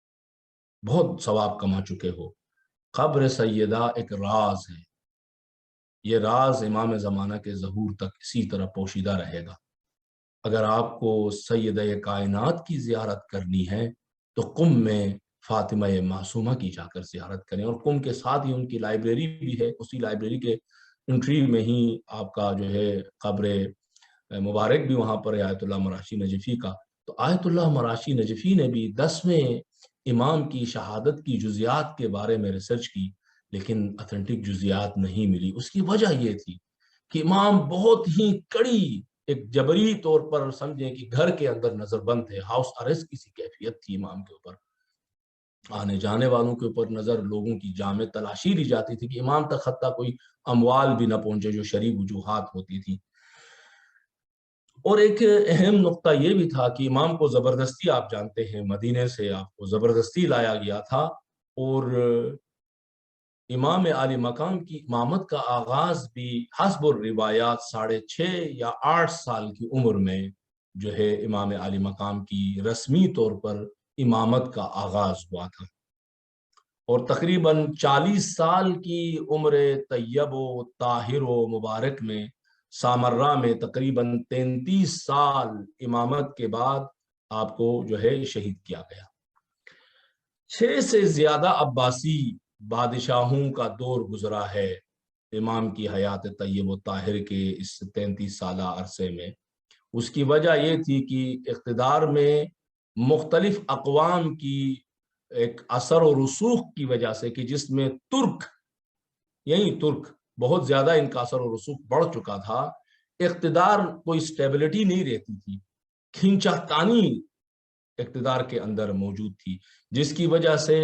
بہت ثواب کما چکے ہو، قبر سیدہ ایک راز ہے، یہ راز امام زمانہ کے ظہور تک اسی طرح پوشیدہ رہے گا۔ اگر آپ کو سیدہ کائنات کی زیارت کرنی ہے تو قم میں فاطمہ معصومہ کی جا کر زیارت کریں، اور قم کے ساتھ ہی ان کی لائبریری بھی ہے، اسی لائبریری کے انٹری میں ہی آپ کا جو ہے قبر مبارک بھی وہاں پر ہے آیت اللہ مراشی نجفی کا۔ تو آیت اللہ مراشی نجفی نے بھی 10ویں امام کی شہادت کی جزیات کے بارے میں ریسرچ کی، لیکن اتھینٹک جزیات نہیں ملی۔ اس کی وجہ یہ تھی کہ امام بہت ہی کڑی، ایک جبری طور پر سمجھیں کہ گھر کے اندر نظر بند تھے، ہاؤس اریسٹ کی سی کیفیت تھی امام کے اوپر، آنے جانے والوں کے اوپر نظر، لوگوں کی جامع تلاشی لی جاتی تھی کہ امام تک حتیٰ کوئی اموال بھی نہ پہنچے جو شرعی وجوہات ہوتی تھی۔ اور ایک اہم نقطہ یہ بھی تھا کہ امام کو زبردستی، آپ جانتے ہیں مدینے سے آپ کو زبردستی لایا گیا تھا، اور امام عالی مقام کی امامت کا آغاز بھی حسب الروایات 6.5 یا 8 سال کی عمر میں جو ہے امام عالی مقام کی رسمی طور پر امامت کا آغاز ہوا تھا، اور تقریباً 40 سال کی عمر طیب و طاہر و مبارک میں سامرہ میں تقریباً 33 سال امامت کے بعد آپ کو جو ہے شہید کیا گیا۔ 6 سے زیادہ عباسی بادشاہوں کا دور گزرا ہے امام کی حیات طیب و طاہر کے اس 33 سالہ عرصے میں۔ اس کی وجہ یہ تھی کہ اقتدار میں مختلف اقوام کی ایک اثر و رسوخ کی وجہ سے، کہ جس میں ترک بہت زیادہ ان کا اثر و رسوخ بڑھ چکا تھا، اقتدار کوئی سٹیبلٹی نہیں رہتی تھی، کھینچا تانی اقتدار کے اندر موجود تھی، جس کی وجہ سے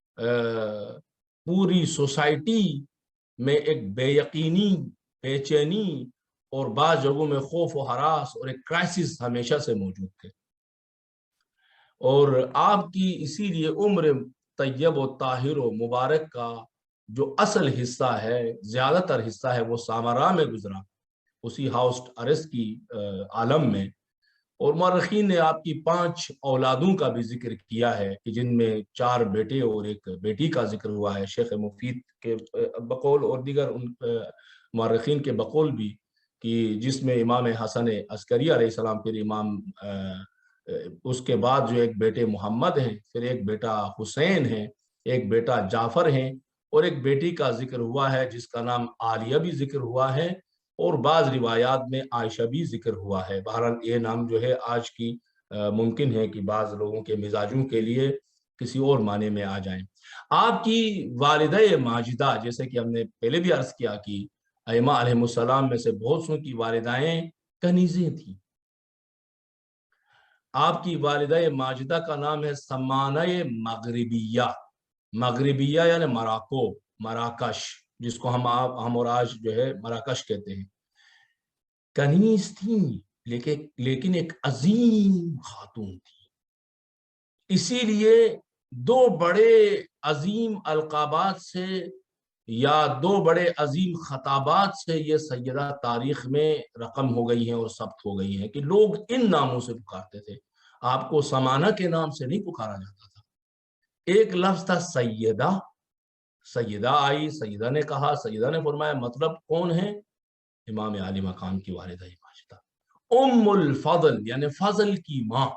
پوری سوسائٹی میں ایک بے یقینی، بے چینی اور بعض جگہوں میں خوف و ہراس اور ایک کرائسس ہمیشہ سے موجود تھے۔ اور آپ کی اسی لیے عمر طیب و طاہر و مبارک کا جو اصل حصہ ہے، زیادہ تر حصہ ہے، وہ سامرہ میں گزرا، اسی ہاؤس اریسٹ کی عالم میں۔ اور مورخین نے آپ کی 5 اولادوں کا بھی ذکر کیا ہے، کہ جن میں 4 بیٹے اور 1 بیٹی کا ذکر ہوا ہے، شیخ مفید کے بقول اور دیگر ان مورخین کے بقول بھی، کہ جس میں امام حسن عسکری علیہ السلام، پھر امام اس کے بعد جو ایک بیٹے محمد ہیں، پھر ایک بیٹا حسین ہے، ایک بیٹا جعفر ہیں، اور ایک بیٹی کا ذکر ہوا ہے جس کا نام عالیہ بھی ذکر ہوا ہے، اور بعض روایات میں عائشہ بھی ذکر ہوا ہے۔ بہرحال یہ نام جو ہے آج کی ممکن ہے کہ بعض لوگوں کے مزاجوں کے لیے کسی اور معنی میں آ جائیں۔ آپ کی والدہ ماجدہ، جیسے کہ ہم نے پہلے بھی عرض کیا کہ ائمہ علیہ السلام میں سے بہت سو کی والدائیں کنیزیں تھیں۔ آپ کی والدہ ماجدہ کا نام ہے سمانہ مغربیہ، مغربیہ یعنی مراکش، جس کو ہم اور آج جو ہے مراکش کہتے ہیں۔ کنیز تھیں، لیکن ایک عظیم خاتون تھی، اسی لیے 2 بڑے عظیم القابات سے یا 2 بڑے عظیم خطابات سے یہ سیدہ تاریخ میں رقم ہو گئی ہیں اور ثبت ہو گئی ہیں، کہ لوگ ان ناموں سے پکارتے تھے، آپ کو سمانہ کے نام سے نہیں پکارا جاتا تھا۔ ایک لفظ تھا سیدہ، سیدہ آئی، سیدہ نے کہا، سیدہ نے فرمایا، مطلب کون ہے؟ امام عالی مقام کی والدہ ماجدہ، ام الفضل یعنی فضل کی ماں۔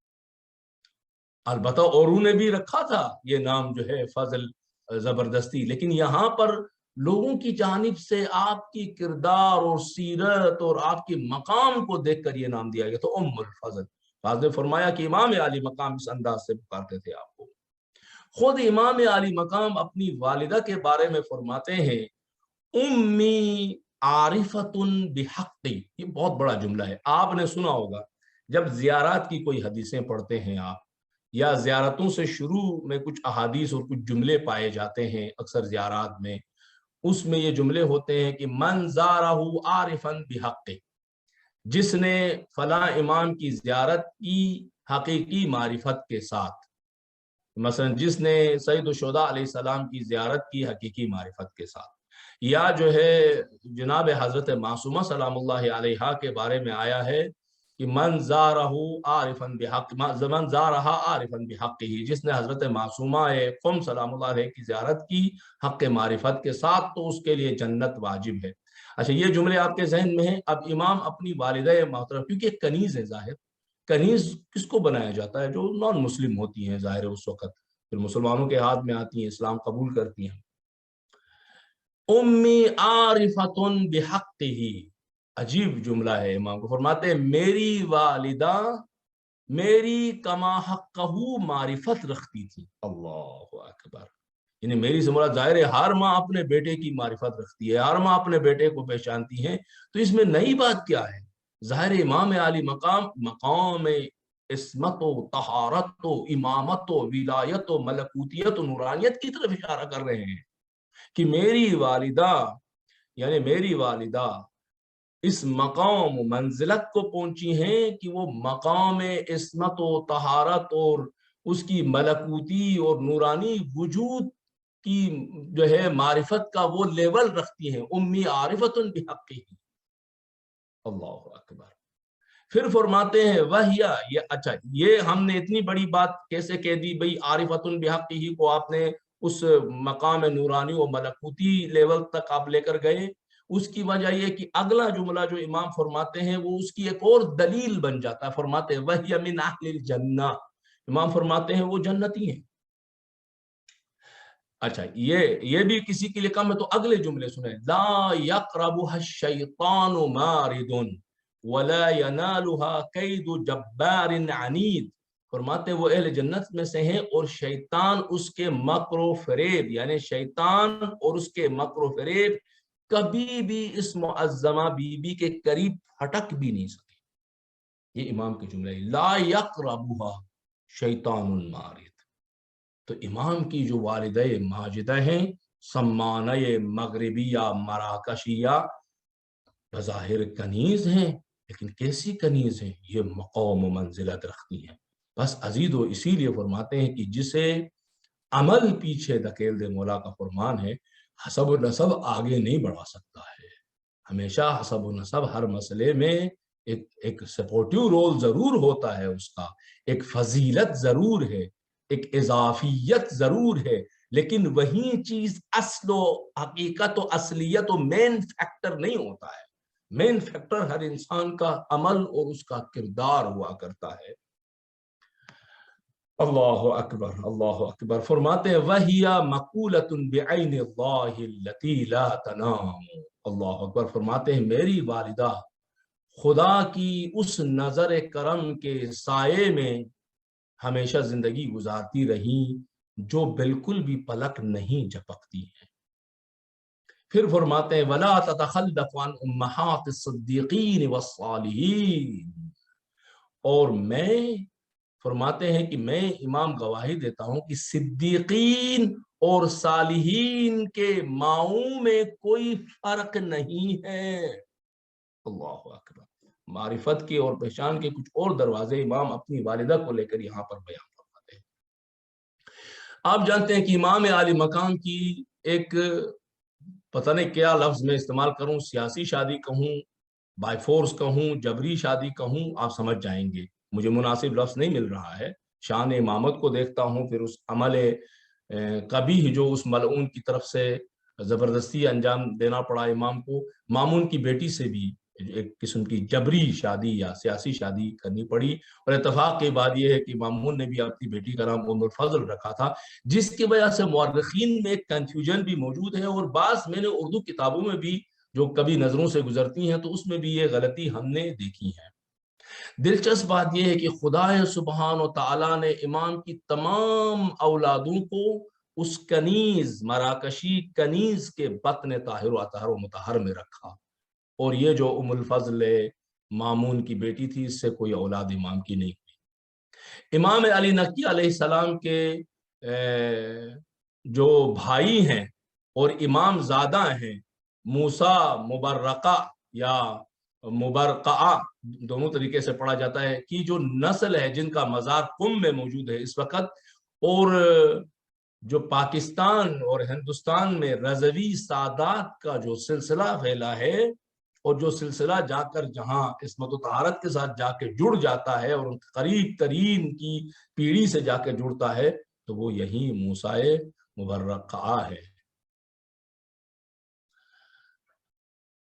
البتہ اوروں نے بھی رکھا تھا یہ نام جو ہے فضل زبردستی، لیکن یہاں پر لوگوں کی جانب سے آپ کی کردار اور سیرت اور آپ کی مقام کو دیکھ کر یہ نام دیا گیا تو ام الفضل۔ بعض نے فرمایا کہ امام عالی مقام اس انداز سے پکارتے تھے آپ کو۔ خود امام عالی مقام اپنی والدہ کے بارے میں فرماتے ہیں، امی عارفۃ بحقی، یہ بہت بڑا جملہ ہے، آپ نے سنا ہوگا جب زیارات کی کوئی حدیثیں پڑھتے ہیں آپ، یا زیارتوں سے شروع میں کچھ احادیث اور کچھ جملے پائے جاتے ہیں اکثر زیارات میں، اس میں یہ جملے ہوتے ہیں کہ من زارہ عارفا بحقی، جس نے فلاں امام کی زیارت کی حقیقی معرفت کے ساتھ، مثلا جس نے سید الشہداء علیہ السلام کی زیارت کی حقیقی معرفت کے ساتھ، یا جو ہے جناب حضرت معصومہ سلام اللہ علیہا کے بارے میں آیا ہے کہ من زارہ عارفا بحق، من زارہا عارفا بحقہ، جس نے حضرت معصومہ قم سلام اللہ علیہ کی زیارت کی حق معرفت کے ساتھ تو اس کے لیے جنت واجب ہے۔ اچھا یہ جملے آپ کے ذہن میں ہیں. اب امام اپنی والدہ محترم، کیونکہ ایک کنیز ہے ظاہر، کنیز کس کو بنایا جاتا ہے؟ جو نان مسلم ہوتی ہیں ظاہر اس وقت، پھر مسلمانوں کے ہاتھ میں آتی ہیں، اسلام قبول کرتی ہیں. امی عارفتن بحقہ، عجیب جملہ ہے. امام کو فرماتے ہیں میری والدہ میری کما حقہ معرفت رکھتی تھی. اللہ اکبر. یعنی میری سے مراد ظاہر ہے ہر ماں اپنے بیٹے کی معرفت رکھتی ہے، ہر ماں اپنے بیٹے کو پہچانتی ہے. تو اس میں نئی بات کیا ہے؟ ظاہر امام علی مقام، مقام عصمت و طہارت و امامت و ولایت و ملکوتیت و نورانیت کی طرف اشارہ کر رہے ہیں کہ میری والدہ، یعنی میری والدہ اس مقام و منزلت کو پہنچی ہیں کہ وہ مقام عصمت و طہارت اور اس کی ملکوتی اور نورانی وجود کی جو ہے معرفت کا وہ لیول رکھتی ہیں. امی عارفت بحقہ. اللہ اکبر. پھر فرماتے ہیں وحیا، یہ اچھا یہ ہم نے اتنی بڑی بات کیسے کہہ دی بھئی عارفت بحقہ کو آپ نے اس مقام نورانی و ملکوتی لیول تک آپ لے کر گئے. اس کی وجہ یہ کہ اگلا جملہ جو امام فرماتے ہیں وہ اس کی ایک اور دلیل بن جاتا ہے. فرماتے ہیں وَهِيَ مِنْ أَهْلِ الْجَنَّةِ، امام فرماتے ہیں وہ جنتی ہیں. اچھا یہ بھی کسی کے لیے کم ہے تو اگلے جملے سنیں. لَا يَقْرَبُهَا الشَّيْطَانُ مَارِدٌ وَلَا يَنَالُهَا كَيْدُ جَبَّارٍ عَنِيدٍ. فرماتے ہیں وہ اہل جنت میں سے ہیں اور شیطان اس کے مکر و فریب، یعنی شیطان اور اس کے مکر و فریب کبھی بھی اس معظمہ بی بی کے قریب پھٹک بھی نہیں سکے. یہ امام کے جملے لا یقربها شیطان مارد. تو امام کی جو والدہ ماجدہ ہیں سمانہ مغربیہ مراکشیہ، بظاہر کنیز ہیں، لیکن کیسی کنیز ہیں؟ یہ مقام و منزلت رکھتی ہیں. بس عزیز و اسی لیے فرماتے ہیں کہ جسے عمل پیچھے دھکیل دے، مولا کا فرمان ہے حسب و نسب آگے نہیں بڑھا سکتا ہے. ہمیشہ حسب و نسب ہر مسئلے میں ایک سپورٹیو رول ضرور ہوتا ہے، اس کا ایک فضیلت ضرور ہے، ایک اضافیت ضرور ہے، لیکن وہی چیز اصل و حقیقت و اصلیت و مین فیکٹر نہیں ہوتا ہے. مین فیکٹر ہر انسان کا عمل اور اس کا کردار ہوا کرتا ہے. اللہ اکبر اللہ اکبر. فرماتے ہیں وَهِيَ مَقُولَةٌ بِعَيْنِ اللَّهِ الَّتِي لَا تَنَامُ. اللہ اکبر. فرماتے ہیں میری والدہ خدا کی اس نظر کرم کے سائے میں ہمیشہ زندگی گزارتی رہی جو بالکل بھی پلک نہیں جھپکتی ہے. پھر فرماتے ہیں وَلَا تَتَخَلَّفُ عَنْ أُمَّهَاتِ الصِّدِّيقِينِ وَالصَّالِحِينَ. اور میں فرماتے ہیں کہ میں امام گواہی دیتا ہوں کہ صدیقین اور صالحین کے ماؤں میں کوئی فرق نہیں ہے. اللہ اکبر. معرفت کے اور پہچان کے کچھ اور دروازے امام اپنی والدہ کو لے کر یہاں پر بیان فرماتے ہیں. آپ جانتے ہیں کہ امام عالی مقام کی ایک پتہ نہیں کیا لفظ میں استعمال کروں، سیاسی شادی کہوں، بائی فورس کہوں، جبری شادی کہوں، آپ سمجھ جائیں گے. مجھے مناسب لفظ نہیں مل رہا ہے. شان امامت کو دیکھتا ہوں، پھر اس عمل قبیح جو اس ملعون کی طرف سے زبردستی انجام دینا پڑا امام کو، مامون کی بیٹی سے بھی ایک قسم کی جبری شادی یا سیاسی شادی کرنی پڑی. اور اتفاق کی بات یہ ہے کہ مامون نے بھی اپنی بیٹی کا نام ام الفضل رکھا تھا، جس کی وجہ سے مورخین میں ایک کنفیوژن بھی موجود ہے. اور بعض میں نے اردو کتابوں میں بھی جو کبھی نظروں سے گزرتی ہیں تو اس میں بھی یہ غلطی ہم نے دیکھی ہے. دلچسپ بات یہ ہے کہ خدا سبحان و تعالیٰ نے امام کی تمام اولادوں کو اس کنیز، مراکشی کنیز کے بطن طاہر و اطہر و مطہر میں رکھا. اور یہ جو ام الفضل مامون کی بیٹی تھی، اس سے کوئی اولاد امام کی نہیں ہوئی. امام علی نقی علیہ السلام کے جو بھائی ہیں اور امام زادہ ہیں، موسیٰ مبرقہ یا مبرقہ، دونوں طریقے سے پڑھا جاتا ہے، کہ جو نسل ہے جن کا مزار قم میں موجود ہے اس وقت، اور جو پاکستان اور ہندوستان میں رضوی سادات کا جو سلسلہ پھیلا ہے، اور جو سلسلہ جا کر جہاں عصمت و طہارت کے ساتھ جا کے جڑ جاتا ہے اور قریب ترین کی پیڑھی سے جا کے جڑتا ہے، تو وہ یہی موسیٰ مبرقہ ہے.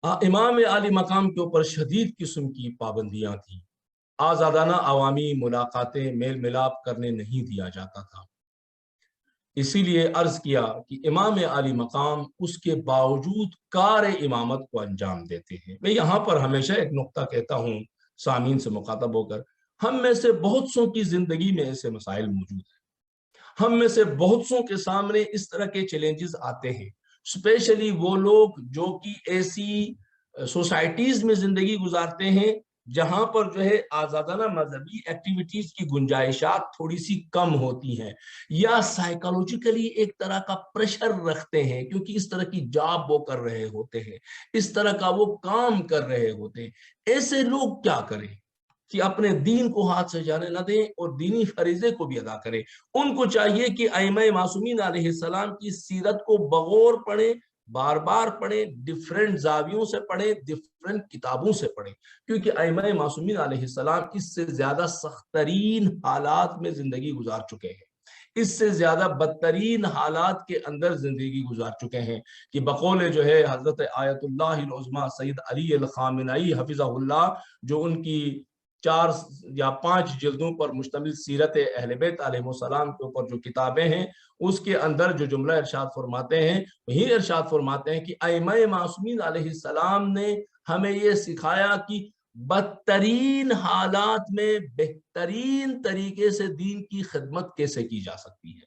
इमाम आली मकाम के ऊपर शदीद किस्म की पाबंदियां थी। आज़ादाना अवामी मुलाकातें मेल मिलाप करने नहीं दिया जाता था। इसीलिए अर्ज किया कि इमाम आली मकाम उसके बावजूद कार इमामत को अंजाम देते हैं। मैं यहाँ पर हमेशा एक नुक्ता कहता हूँ सामीन से मुखातब होकर, हम में से बहुत सौ की जिंदगी में ऐसे मसाइल मौजूद हैं, हम में से बहुत सौ के सामने इस तरह के चैलेंजेस आते हैं, स्पेशली वो लोग जो कि ऐसी सोसाइटीज में जिंदगी गुजारते हैं जहां पर जो है आजादाना मजहबी एक्टिविटीज की गुंजाइशात थोड़ी सी कम होती हैं, या साइकोलॉजिकली एक तरह का प्रेशर रखते हैं क्योंकि इस तरह की जॉब वो कर रहे होते हैं, इस तरह का वो काम कर रहे होते हैं। ऐसे लोग क्या करें कि अपने दीन को हाथ से जाने न दें और दीनी फरीजे को भी अदा करें। उनको चाहिए कि अइम्मा मासूमीन अलैहिस्सलाम की सीरत को बगौर पढ़ें, बार बार पढ़ें, डिफरेंट जावियों से पढ़ें, डिफरेंट किताबों से पढ़ें, क्योंकि अइम्मा मासूमीन अलैहिस्सलाम इससे ज्यादा सख्तरीन हालात में जिंदगी गुजार चुके हैं, इससे ज्यादा बदतरीन हालात के अंदर जिंदगी गुजार चुके हैं कि बकौल जो है हजरत आयतुल्लाह उज़्मा सैयद अली अल खामेनी हफिज़हुल्लाह, जो उनकी 4 या 5 जिल्दों पर मुश्तमिल सीरत अहले बैत अलैहिस्सलाम के ऊपर जो किताबें हैं, उसके अंदर जो जुमला इरशाद फरमाते हैं वही इरशाद फरमाते हैं कि अइम्मा मासूमीन अलैहिस्सलाम ने हमें ये सिखाया कि बदतरीन हालात में बेहतरीन तरीके से दीन की खिदमत कैसे की जा सकती है।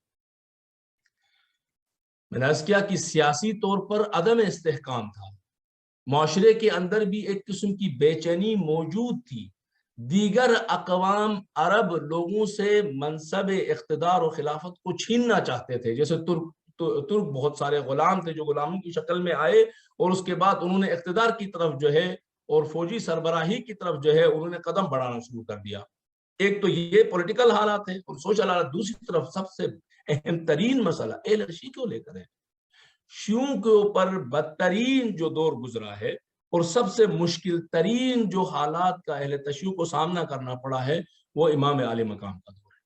मैंने अर्ज किया कि सियासी तौर पर अदम इस्तेहकाम था, माशरे के अंदर भी एक किस्म की बेचैनी मौजूद थी, दीगर अकवाम अरब लोगों से मनसब इख्तिदार और खिलाफत को छीनना चाहते थे। जैसे तुर्क बहुत सारे गुलाम थे जो गुलामों की शक्ल में आए और उसके बाद उन्होंने इख्तिदार की तरफ जो है और फौजी सरबराही की तरफ जो है उन्होंने कदम बढ़ाना शुरू कर दिया। एक तो ये पॉलिटिकल हालात है और सोशल हालात, दूसरी तरफ सबसे अहम तरीन मसला अहले शी को लेकर है। शियों के ऊपर बदतरीन जो दौर गुजरा है और सबसे मुश्किल तरीन जो हालात का अहले तशियों को सामना करना पड़ा है वो इमाम आले मकाम का दौर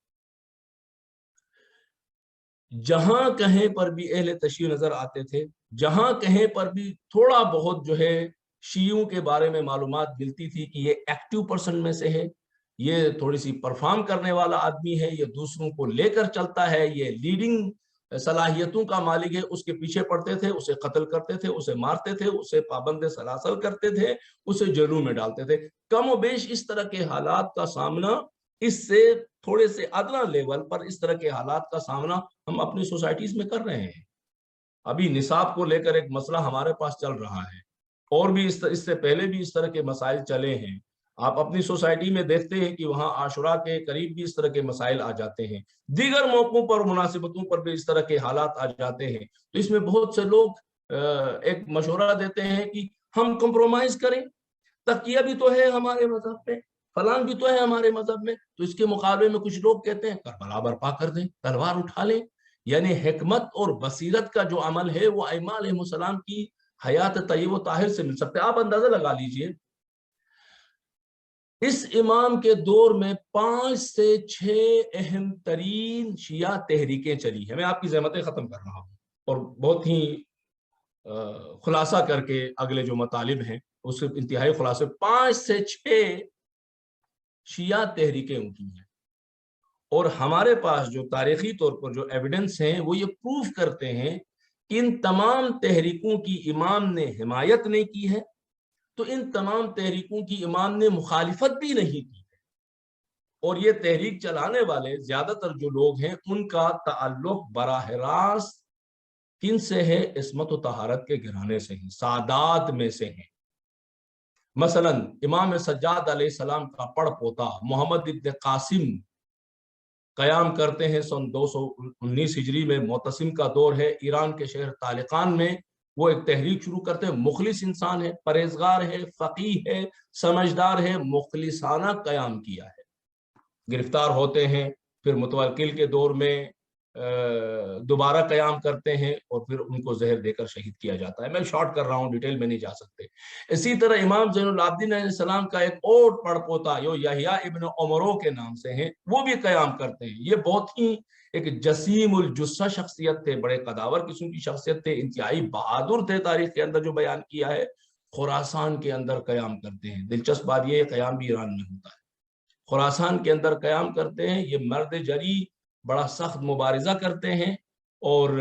है। जहां कहीं पर भी अहले तशी नजर आते थे, जहां कहीं पर भी थोड़ा बहुत जो है शियों के बारे में मालूमात मिलती थी कि ये एक्टिव पर्सन में से है, ये थोड़ी सी परफॉर्म करने वाला आदमी है, ये दूसरों को लेकर चलता है, ये लीडिंग सलाहियतों का मालिक है, उसके पीछे पड़ते थे, उसे कत्ल करते थे, उसे मारते थे, उसे पाबंद सलासल करते थे, उसे जेलों में डालते थे। कम बेश इस तरह के हालात का सामना, इससे थोड़े से अदना लेवल पर इस तरह के हालात का सामना हम अपनी सोसाइटीज में कर रहे हैं। अभी निसाब को लेकर एक मसला हमारे पास चल रहा है और भी इससे पहले भी इस तरह के मसाइल चले हैं। आप अपनी सोसाइटी में देखते हैं कि वहां आशुरा के करीब भी इस तरह के मसाइल आ जाते हैं, दीगर मौकों पर मुनासिबतों पर भी इस तरह के हालात आ जाते हैं। तो इसमें बहुत से लोग एक मशवरा देते हैं कि हम कंप्रोमाइज करें, तकिया भी तो है हमारे मजहब में, फलान भी तो है हमारे मजहब में, तो इसके मुकाबले में कुछ लोग कहते हैं करबला बर्पा कर दें, तलवार उठा लें। यानी हिकमत और बसीरत का जो अमल है वो अइम्मा अलैहिस्सलाम की हयात तय्यब व ताहिर से मिल सकता है। आप अंदाजा लगा लीजिए, इस इमाम के दौर में 5 से 6 अहम तरीन शिया तहरीकें चली है। मैं आपकी ज़हमतें खत्म कर रहा हूँ और बहुत ही खुलासा करके अगले जो मतालिब हैं उसके इंतहाई खुलासे, 5 से 6 शिया तहरीकें उठी हैं और हमारे पास जो तारीखी तौर पर जो एविडेंस हैं वो ये प्रूफ करते हैं कि इन तमाम तहरीकों की इमाम ने हिमायत नहीं की है, तो इन तमाम तहरीकों की इमाम ने मुखालिफत भी नहीं की है। और ये तहरीक चलाने वाले ज्यादातर जो लोग हैं उनका ताल्लुक बराह रास्त किन से है? इस्मत व तहारत के घराने से है, सादात में से है। मसलन इमाम सज्जाद अलैहिस्सलाम का पड़ पोता मोहम्मद इब्न कासिम कयाम करते हैं सन 219 हिजरी में। मोतसिम का दौर है, ईरान के शहर तालिकान में वो एक तहरीक शुरू करते हैं। मुखलिस इंसान है, परहेजगार है, फकीह है, समझदार है, मुखलिसाना कयाम किया है। गिरफ्तार होते हैं, फिर मुतवक्किल के दौर में दोबारा कयाम करते हैं और फिर उनको जहर देकर शहीद किया जाता है। मैं शॉर्ट कर रहा हूँ, डिटेल में नहीं जा सकते। इसी तरह इमाम ज़ैनुल आबिदीन अलैहिस्सलाम का एक और पड़पोता जो यहया इब्न उमरो के नाम से हैं, वो भी कयाम करते हैं। ये बहुत ही एक जसीम उल जुस्सा शख्सियत थे, बड़े कदावर किस्म की शख्सियत थे, इंतहाई बहादुर थे, तारीख के अंदर जो बयान किया है। خراسان کے اندر قیام کرتے ہیں. دلچسپ بات یہ ہے قیام بھی ایران میں ہوتا ہے. خراسان کے اندر قیام کرتے ہیں. یہ مرد جری بڑا سخت مبارزہ کرتے ہیں اور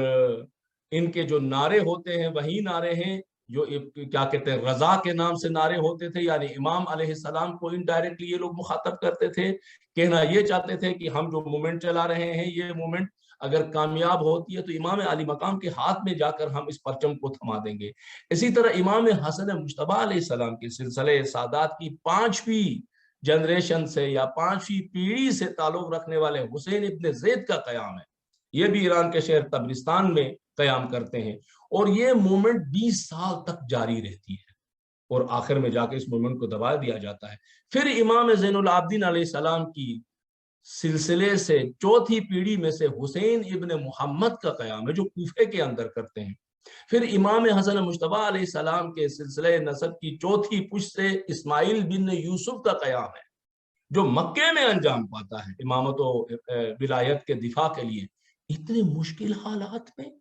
ان کے جو نعرے ہوتے ہیں وہی نعرے ہیں جو کیا کہتے ہیں رضا کے نام سے نعرے ہوتے تھے. یعنی امام علیہ السلام کو انڈائریکٹلی یہ لوگ مخاطب کرتے تھے. کہنا یہ چاہتے تھے کہ ہم جو مومنٹ چلا رہے ہیں یہ مومنٹ اگر کامیاب ہوتی ہے تو امام علی مقام کے ہاتھ میں جا کر ہم اس پرچم کو تھما دیں گے. اسی طرح امام حسن مجتبی علیہ السلام کے سلسلے سادات کی 5ویں جنریشن سے یا 5ویں پیڑھی سے تعلق رکھنے والے حسین ابن زید کا قیام ہے. یہ بھی ایران کے شہر تبرستان میں قیام کرتے ہیں اور یہ مومنٹ 20 سال تک جاری رہتی ہے اور آخر میں جا کے اس مومنٹ کو دبا دیا جاتا ہے. پھر امام زین العابدین علیہ السلام کی سلسلے سے 4تھی پیڑھی میں سے حسین ابن محمد کا قیام ہے جو کوفے کے اندر کرتے ہیں. پھر امام حسن مجتبی علیہ السلام کے سلسلے نسب کی 4تھی پشت سے اسماعیل بن یوسف کا قیام ہے جو مکے میں انجام پاتا ہے امامت و ولایت کے دفاع کے لیے. اتنے مشکل حالات میں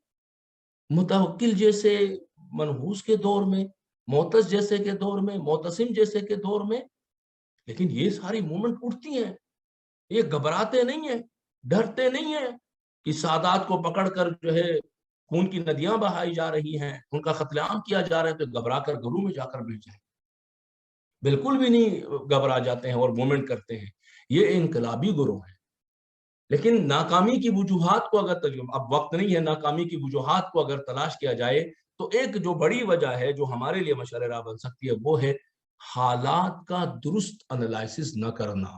متوکل جیسے منحوس کے دور میں، معتز جیسے کے دور میں، معتصم جیسے کے دور میں، لیکن یہ ساری مومنٹ اٹھتی ہیں. یہ گھبراتے نہیں ہیں، ڈرتے نہیں ہیں کہ سادات کو پکڑ کر جو ہے خون کی ندیاں بہائی جا رہی ہیں، ان کا قتل عام کیا جا رہا ہے تو گھبرا کر گھروں میں جا کر بیٹھ جائیں. بالکل بھی نہیں گھبرا جاتے ہیں اور مومنٹ کرتے ہیں. یہ انقلابی گروہ ہیں. لیکن ناکامی کی وجوہات کو اگر اب وقت نہیں ہے ناکامی کی وجوہات کو اگر تلاش کیا جائے تو ایک جو بڑی وجہ ہے جو ہمارے لیے مشعل راہ بن سکتی ہے وہ ہے حالات کا درست انالائسس نہ کرنا،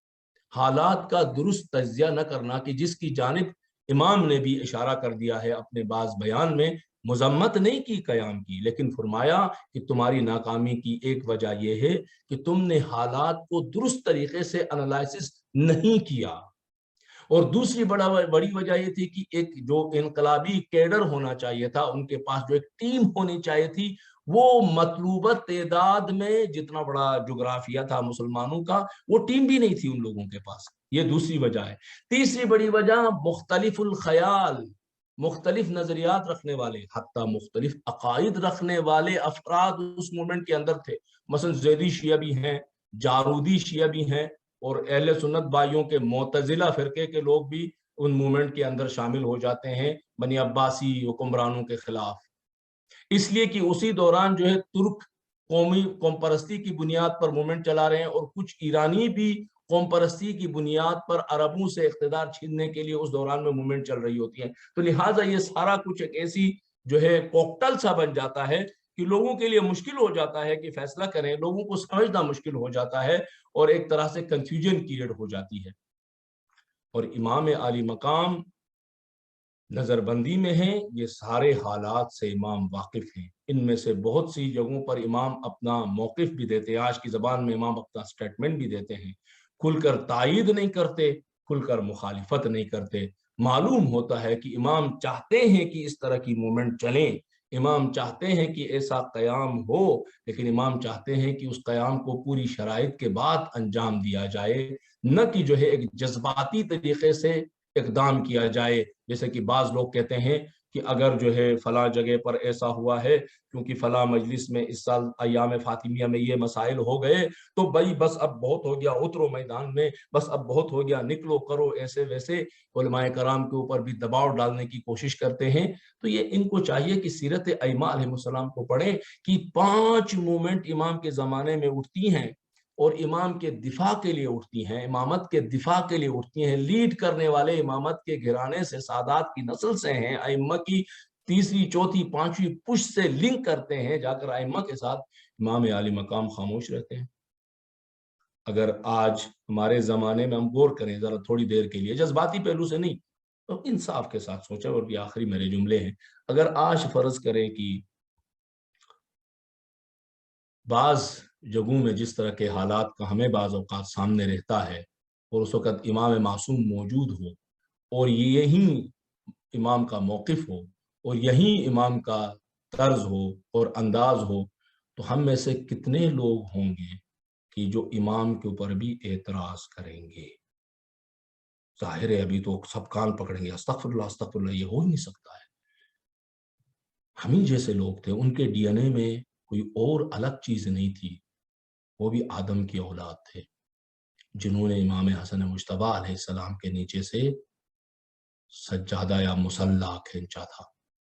حالات کا درست تجزیہ نہ کرنا کہ جس کی جانب امام نے بھی اشارہ کر دیا ہے اپنے بعض بیان میں. مذمت نہیں کی قیام کی لیکن فرمایا کہ تمہاری ناکامی کی ایک وجہ یہ ہے کہ تم نے حالات کو درست طریقے سے انالائسس نہیں کیا. اور دوسری بڑی وجہ یہ تھی کہ ایک جو انقلابی کیڈر ہونا چاہیے تھا، ان کے پاس جو ایک ٹیم ہونی چاہیے تھی، وہ مطلوبہ تعداد میں جتنا بڑا جغرافیہ تھا مسلمانوں کا وہ ٹیم بھی نہیں تھی ان لوگوں کے پاس. یہ دوسری وجہ ہے. تیسری بڑی وجہ مختلف الخیال، مختلف نظریات رکھنے والے حتیٰ مختلف عقائد رکھنے والے افراد اس مومنٹ کے اندر تھے. مثلا زیدی شیعہ بھی ہیں، جارودی شیعہ بھی ہیں اور اہل سنت بھائیوں کے معتزلہ فرقے کے لوگ بھی ان مومنٹ کے اندر شامل ہو جاتے ہیں بنی عباسی حکمرانوں کے خلاف. اس لیے کہ اسی دوران جو ہے ترک قوم پرستی کی بنیاد پر مومنٹ چلا رہے ہیں اور کچھ ایرانی بھی قوم پرستی کی بنیاد پر عربوں سے اقتدار چھیننے کے لیے اس دوران میں مومنٹ چل رہی ہوتی ہے. تو لہٰذا یہ سارا کچھ ایک ایسی جو ہے کوکٹل سا بن جاتا ہے کہ لوگوں کے لیے مشکل ہو جاتا ہے کہ فیصلہ کریں، لوگوں کو سمجھنا مشکل ہو جاتا ہے اور ایک طرح سے کنفیوژن کریٹ ہو جاتی ہے. اور امام عالی مقام نظر بندی میں ہیں. یہ سارے حالات سے امام واقف ہیں. ان میں سے بہت سی جگہوں پر امام اپنا موقف بھی دیتے ہیں. آج کی زبان میں امام اپنا سٹیٹمنٹ بھی دیتے ہیں. کھل کر تائید نہیں کرتے، کھل کر مخالفت نہیں کرتے. معلوم ہوتا ہے کہ امام چاہتے ہیں کہ اس طرح کی مومنٹ چلیں، امام چاہتے ہیں کہ ایسا قیام ہو، لیکن امام چاہتے ہیں کہ اس قیام کو پوری شرائط کے بعد انجام دیا جائے، نہ کہ جو ہے ایک جذباتی طریقے سے اقدام کیا جائے. جیسے کہ بعض لوگ کہتے ہیں کہ اگر جو ہے فلاں جگہ پر ایسا ہوا ہے کیونکہ فلاں مجلس میں اس سال ایام فاطمیہ میں یہ مسائل ہو گئے تو بھائی بس اب بہت ہو گیا، اترو میدان میں، بس اب بہت ہو گیا، نکلو کرو ایسے ویسے. علماء کرام کے اوپر بھی دباؤ ڈالنے کی کوشش کرتے ہیں. تو یہ ان کو چاہیے کہ سیرت ائمہ علیہ السلام کو پڑھیں کہ 5 مومنٹ امام کے زمانے میں اٹھتی ہیں اور امام کے دفاع کے لیے اٹھتی ہیں، امامت کے دفاع کے لیے اٹھتی ہیں. لیڈ کرنے والے امامت کے گھرانے سے، سادات کی نسل سے ہیں. ائمہ کی 3ری 4تھی 5ویں پشت سے لنک کرتے ہیں جا کر ائمہ کے ساتھ. امام عالی مقام خاموش رہتے ہیں. اگر آج ہمارے زمانے میں ہم غور کریں ذرا تھوڑی دیر کے لیے، جذباتی پہلو سے نہیں، تو انصاف کے ساتھ سوچیں. اور بھی آخری میرے جملے ہیں. اگر آج فرض کریں کہ بعض جگہوں میں جس طرح کے حالات کا ہمیں بعض اوقات سامنے رہتا ہے اور اس وقت امام معصوم موجود ہو اور یہی امام کا موقف ہو اور یہی امام کا طرز ہو اور انداز ہو، تو ہم میں سے کتنے لوگ ہوں گے کہ جو امام کے اوپر بھی اعتراض کریں گے؟ ظاہر ہے ابھی تو سب کان پکڑیں گے، استغفر اللہ استغفر اللہ، یہ ہو نہیں سکتا ہے. ہم ہی جیسے لوگ تھے، ان کے ڈی این اے میں कोई और अलग चीज नहीं थी, वो भी आदम की औलाद थे जिन्होंने इमाम हसन मुज्तबा अलैहिस्सलाम के नीचे से सज्जादा या मुसल्ला खींचा था।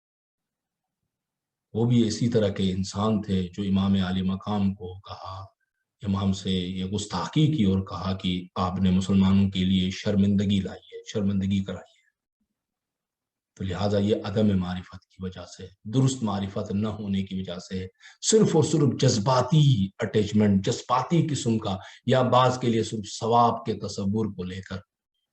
वो भी इसी तरह के इंसान थे जो इमाम आली मकाम को कहा, इमाम से ये गुस्ताखी की और कहा कि आपने मुसलमानों के लिए शर्मिंदगी लाई है, शर्मिंदगी कराई है। तो लिहाजा ये अदम मारिफत की वजह से, दुरुस्त मारिफत न होने की वजह से, सिर्फ और सिर्फ जज्बाती अटैचमेंट, जज्बाती किस्म का, या बाज के लिए सिर्फ सवाब के तसव्वुर को लेकर,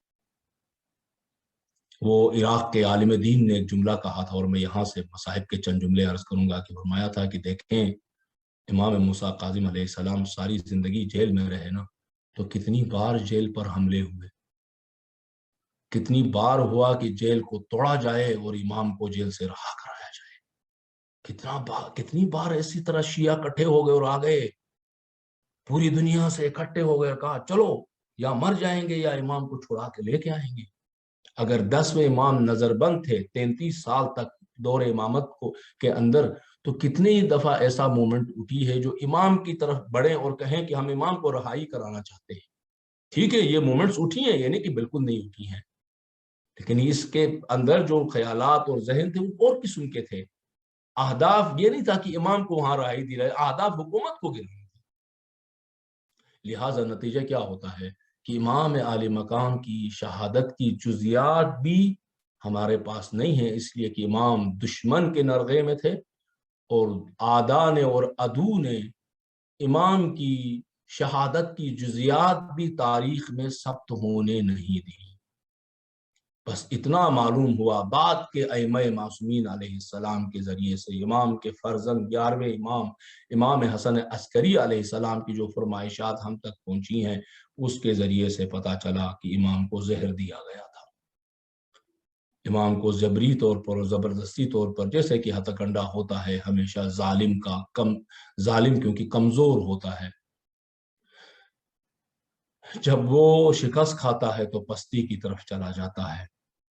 वो इराक के आलिम दीन ने एक जुमला कहा था, और मैं यहाँ से मसाहिब के चंद जुमले अर्ज करूंगा कि फरमाया था कि देखें, इमाम मूसा काजिम अलैहिस्सलाम सारी जिंदगी जेल में रहे ना, तो कितनी बार जेल पर हमले हुए, कितनी बार हुआ कि जेल को तोड़ा जाए और इमाम को जेल से रहा कराया जाए, कितनी बार इसी तरह शिया इकट्ठे हो गए और आ गए, पूरी दुनिया से इकट्ठे हो गए और कहा चलो या मर जाएंगे या इमाम को छुड़ा के लेके आएंगे। अगर 10वें इमाम नजरबंद थे 33 साल तक दौर इमामत को के अंदर, तो कितनी ही दफा ऐसा मोमेंट उठी है जो इमाम की तरफ बढ़े और कहें कि हम इमाम को रहाई कराना चाहते हैं। ठीक है, ये मोमेंट्स उठी हैं, यानी कि बिल्कुल नहीं उठी हैं, लेकिन इसके अंदर जो ख्यालात और जहन थे वो और किस्म के थे। अहदाफ ये नहीं था कि इमाम को वहां रहाई दी रहे, अहदाफ हुकूमत को गिराना था। लिहाजा नतीजा क्या होता है कि इमाम आली मकाम की शहादत की जुजियात भी हमारे पास नहीं है, इसलिए कि इमाम दुश्मन के नरगे में थे और आदा ने और अदू ने इमाम की शहादत की जुजियात भी तारीख में सब्त होने नहीं दी। बस इतना मालूम हुआ बाद के अइम्मा मासूमीन अलैहिस्सलाम के जरिए से, इमाम के फर्जंद 11वें इमाम इमाम हसन अस्करी अलैहिस्सलाम की जो फरमाइशात हम तक पहुंची हैं, उसके जरिए से पता चला कि इमाम को जहर दिया गया था। इमाम को जबरी तौर पर और जबरदस्ती तौर पर, जैसे कि हथकंडा होता है हमेशा जालिम का, जालिम क्योंकि कमजोर होता है, जब वो शिकस्त खाता है तो पस्ती की तरफ चला जाता है।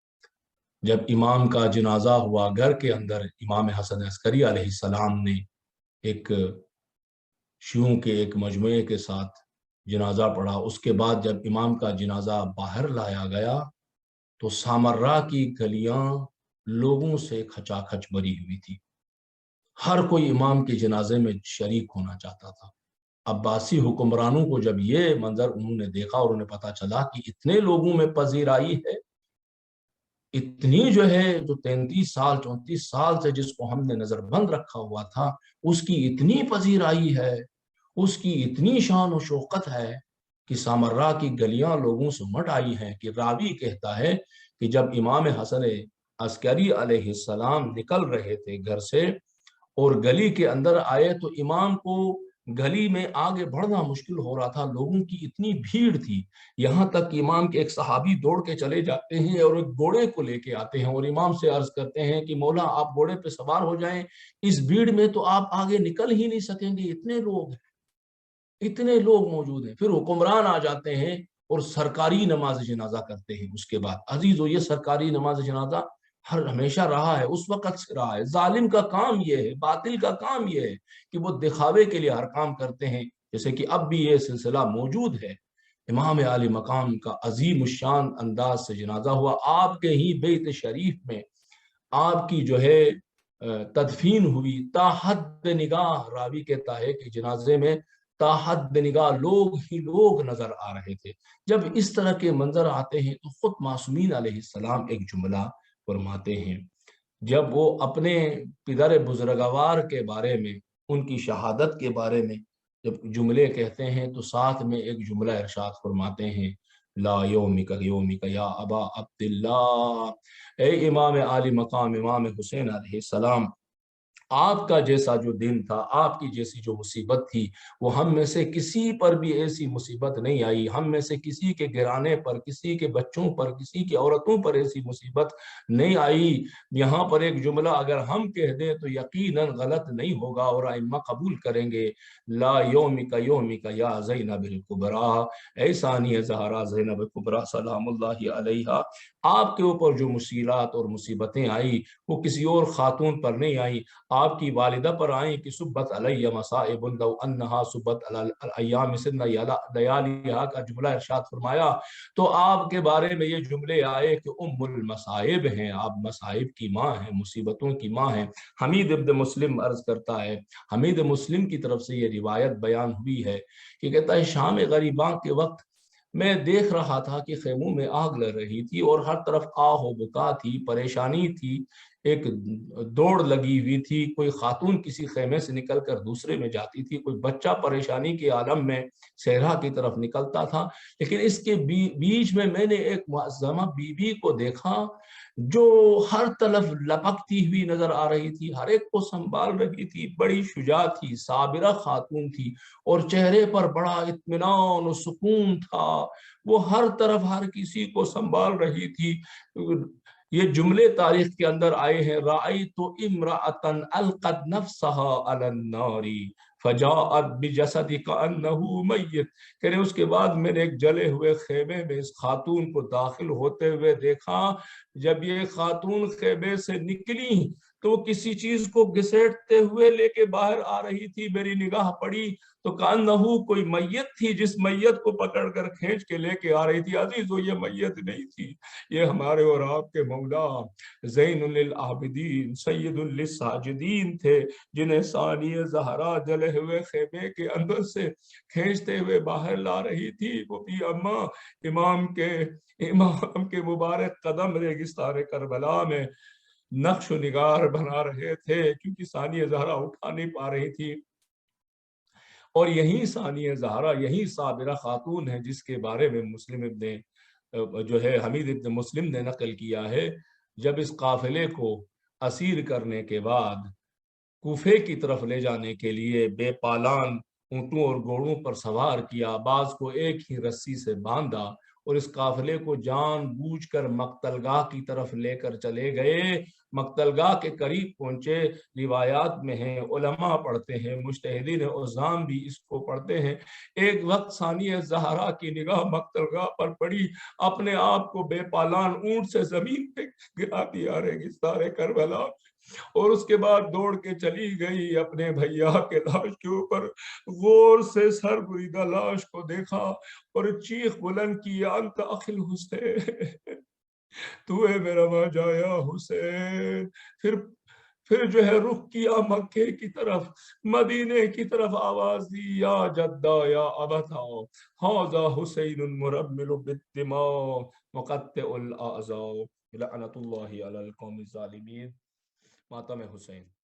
जब इमाम का जनाजा हुआ घर के अंदर, इमाम हसन अस्करी अलैहिस्सलाम ने एक शियों के एक मजमुए के साथ जनाजा पढ़ा। उसके बाद जब इमाम का जनाजा बाहर लाया गया तो सामर्रा की गलियां लोगों से खचाखच भरी हुई थी, हर कोई इमाम के जनाजे में शरीक होना चाहता था। अब्बासी हुक्मरानों को जब ये मंजर उन्होंने देखा और उन्हें पता चला कि इतने लोगों में पजीराई है, इतनी जो है, जो 33 साल 34 साल से जिसको हमने नजरबंद रखा हुआ था, उसकी इतनी पजीराई है, उसकी इतनी शान और शौकत है कि सामर्रा की गलियां लोगों से मट आई हैं कि रावी कहता है कि जब इमाम हसन अस्करी अलैहिस्सलाम निकल रहे थे घर से और गली के अंदर आए, तो इमाम को गली में आगे बढ़ना मुश्किल हो रहा था, लोगों की इतनी भीड़ थी। यहाँ तक कि इमाम के एक सहाबी दौड़ के चले जाते हैं और एक घोड़े को लेके आते हैं और इमाम से अर्ज करते हैं कि मौला आप घोड़े पे सवार हो जाएं, इस भीड़ में तो आप आगे निकल ही नहीं सकेंगे, इतने लोग हैं, इतने लोग मौजूद हैं। फिर हुक्मरान आ जाते हैं और सरकारी नमाज जनाजा करते हैं। उसके बाद अजीजों, ये सरकारी नमाज जनाजा हर हमेशा रहा है, उस वक्त से रहा है। जालिम का काम ये है, बातिल का काम ये है कि वो दिखावे के लिए हर काम करते हैं, जैसे कि अब भी ये सिलसिला मौजूद है। इमाम आली मकाम का अजीम शान अंदाज से जनाजा हुआ, आपके ही बेत शरीफ में आपकी जो है तदफीन हुई। ताहद निगाह, रावी कहता है कि जनाजे में ताहद निगाह लोग ही लोग नजर आ रहे थे। जब इस तरह के मंजर आते हैं तो खुद मासूमीन अलैहिस्सलाम एक जुमला फरमाते हैं, जब वो अपने पिदर बुजुर्गवार के बारे में, उनकी शहादत के बारे में जब जुमले कहते हैं, तो साथ में एक जुमला इरशाद फरमाते हैं, ला योमिका या अबा अब्दुल्ला, ए इमाम आली मकाम इमाम हुसैन अलैहिस्सलाम, आपका जैसा जो दिन था, आपकी जैसी जो मुसीबत थी, वो हम में से किसी पर भी ऐसी मुसीबत नहीं आई। हम में से किसी के घराने पर, किसी के बच्चों पर, किसी की औरतों पर ऐसी मुसीबत नहीं आई। यहाँ पर एक जुमला अगर हम कह दें तो यकीनन गलत नहीं होगा और आइम्मा कबूल करेंगे, ला योमिका या ज़ैनबिल कुबरा, ऐसा नहीं है ज़हरा ज़ैनब कुबरा सलामुल्लाहि अलैहा, आपके ऊपर जो मुसीबत और मुसीबतें आई वो किसी और खातून पर नहीं आई, آپ کی والدہ پر آئیں کہ سبت علیہ مصائب لو انہا سبت علی ایام سن لیالیہا کا جملہ ارشاد فرمایا، تو آپ کے بارے میں یہ جملے آئے کہ ام المصائب ہیں، آپ مصائب کی ماں ہیں، مصیبتوں کی ماں ہیں۔ حمید ابن مسلم عرض کرتا ہے، حمید مسلم کی طرف سے یہ روایت بیان ہوئی ہے کہ کہتا ہے شام غریباں کے وقت میں دیکھ رہا تھا کہ خیموں میں آگ لگ رہی تھی اور ہر طرف آہ و بکا تھی، پریشانی تھی، ایک دوڑ لگی ہوئی تھی، کوئی خاتون کسی خیمے سے نکل کر دوسرے میں جاتی تھی، کوئی بچہ پریشانی کے عالم میں صحرا کی طرف نکلتا تھا، لیکن اس کے بیچ میں نے ایک معظمہ بی بی کو دیکھا جو ہر طرف لپکتی ہوئی نظر آ رہی تھی، ہر ایک کو سنبھال رہی تھی، بڑی شجاع تھی، صابرہ خاتون تھی، اور چہرے پر بڑا اطمینان و سکون تھا، وہ ہر طرف ہر کسی کو سنبھال رہی تھی۔ یہ جملے تاریخ کے اندر آئے ہیں، رأیت امرأة القت نفسها علی النار فجاءت بجسد کأنه میت، کہ اس کے بعد میں نے ایک جلے ہوئے خیمے میں اس خاتون کو داخل ہوتے ہوئے دیکھا۔ جب یہ خاتون خیمے سے نکلی تو وہ کسی چیز کو گھسیٹتے ہوئے لے کے باہر آ رہی تھی، میری نگاہ پڑی تو کأنہ کوئی میت تھی، جس میت کو پکڑ کر کھینچ کے لے کے آ رہی تھی۔ عزیزو یہ میت نہیں تھی، یہ ہمارے اور آپ کے مولا زین للعابدین سید للساجدین تھے، جنہیں ثانی زہرا جلے ہوئے خیمے کے اندر سے کھینچتے ہوئے باہر لا رہی تھی۔ وہ بھی اماں امام کے مبارک قدم ریگستان کربلا میں نقش و نگار بنا رہے تھے، کیونکہ ثانی زہرا اٹھا نہیں پا رہی تھی۔ اور یہی ثانی زہرا، یہی صابرہ خاتون ہے جس کے بارے میں مسلم ابن جو ہے حمید ابن مسلم نے نقل کیا ہے، جب اس قافلے کو اسیر کرنے کے بعد کوفے کی طرف لے جانے کے لیے بے پالان اونٹوں اور گھوڑوں پر سوار کیا، بعض کو ایک ہی رسی سے باندھا اور اس قافلے کو جان بوجھ کر مقتل گاہ کی طرف لے کر چلے گئے۔ مقتل گاہ کے قریب پہنچے، روایات میں ہیں، علماء پڑھتے ہیں، مجتہدین عظام بھی اس کو پڑھتے ہیں، ایک وقت ثانی زہرا کی نگاہ مقتل گاہ پر پڑی، اپنے آپ کو بے پالان اونٹ سے زمین پہ گرا دیا ریگستان کربلا، اور اس کے بعد دوڑ کے چلی گئی اپنے بھیا کے لاش کے اوپر، غور سے سر بریدہ لاش کو دیکھا اور چیخ بلند کی، انت اخی الحسین، تو ہے میرا ماجایا حسین۔ پھر جو ہے رخ کیا مکے کی طرف، مدینے کی طرف، آواز دی، یا جدہ یا ابتا ھذا حسین مرمل بالدماء مقطع الاعضاء لعنت اللہ علی القوم الظالمین۔ ماتم حسین۔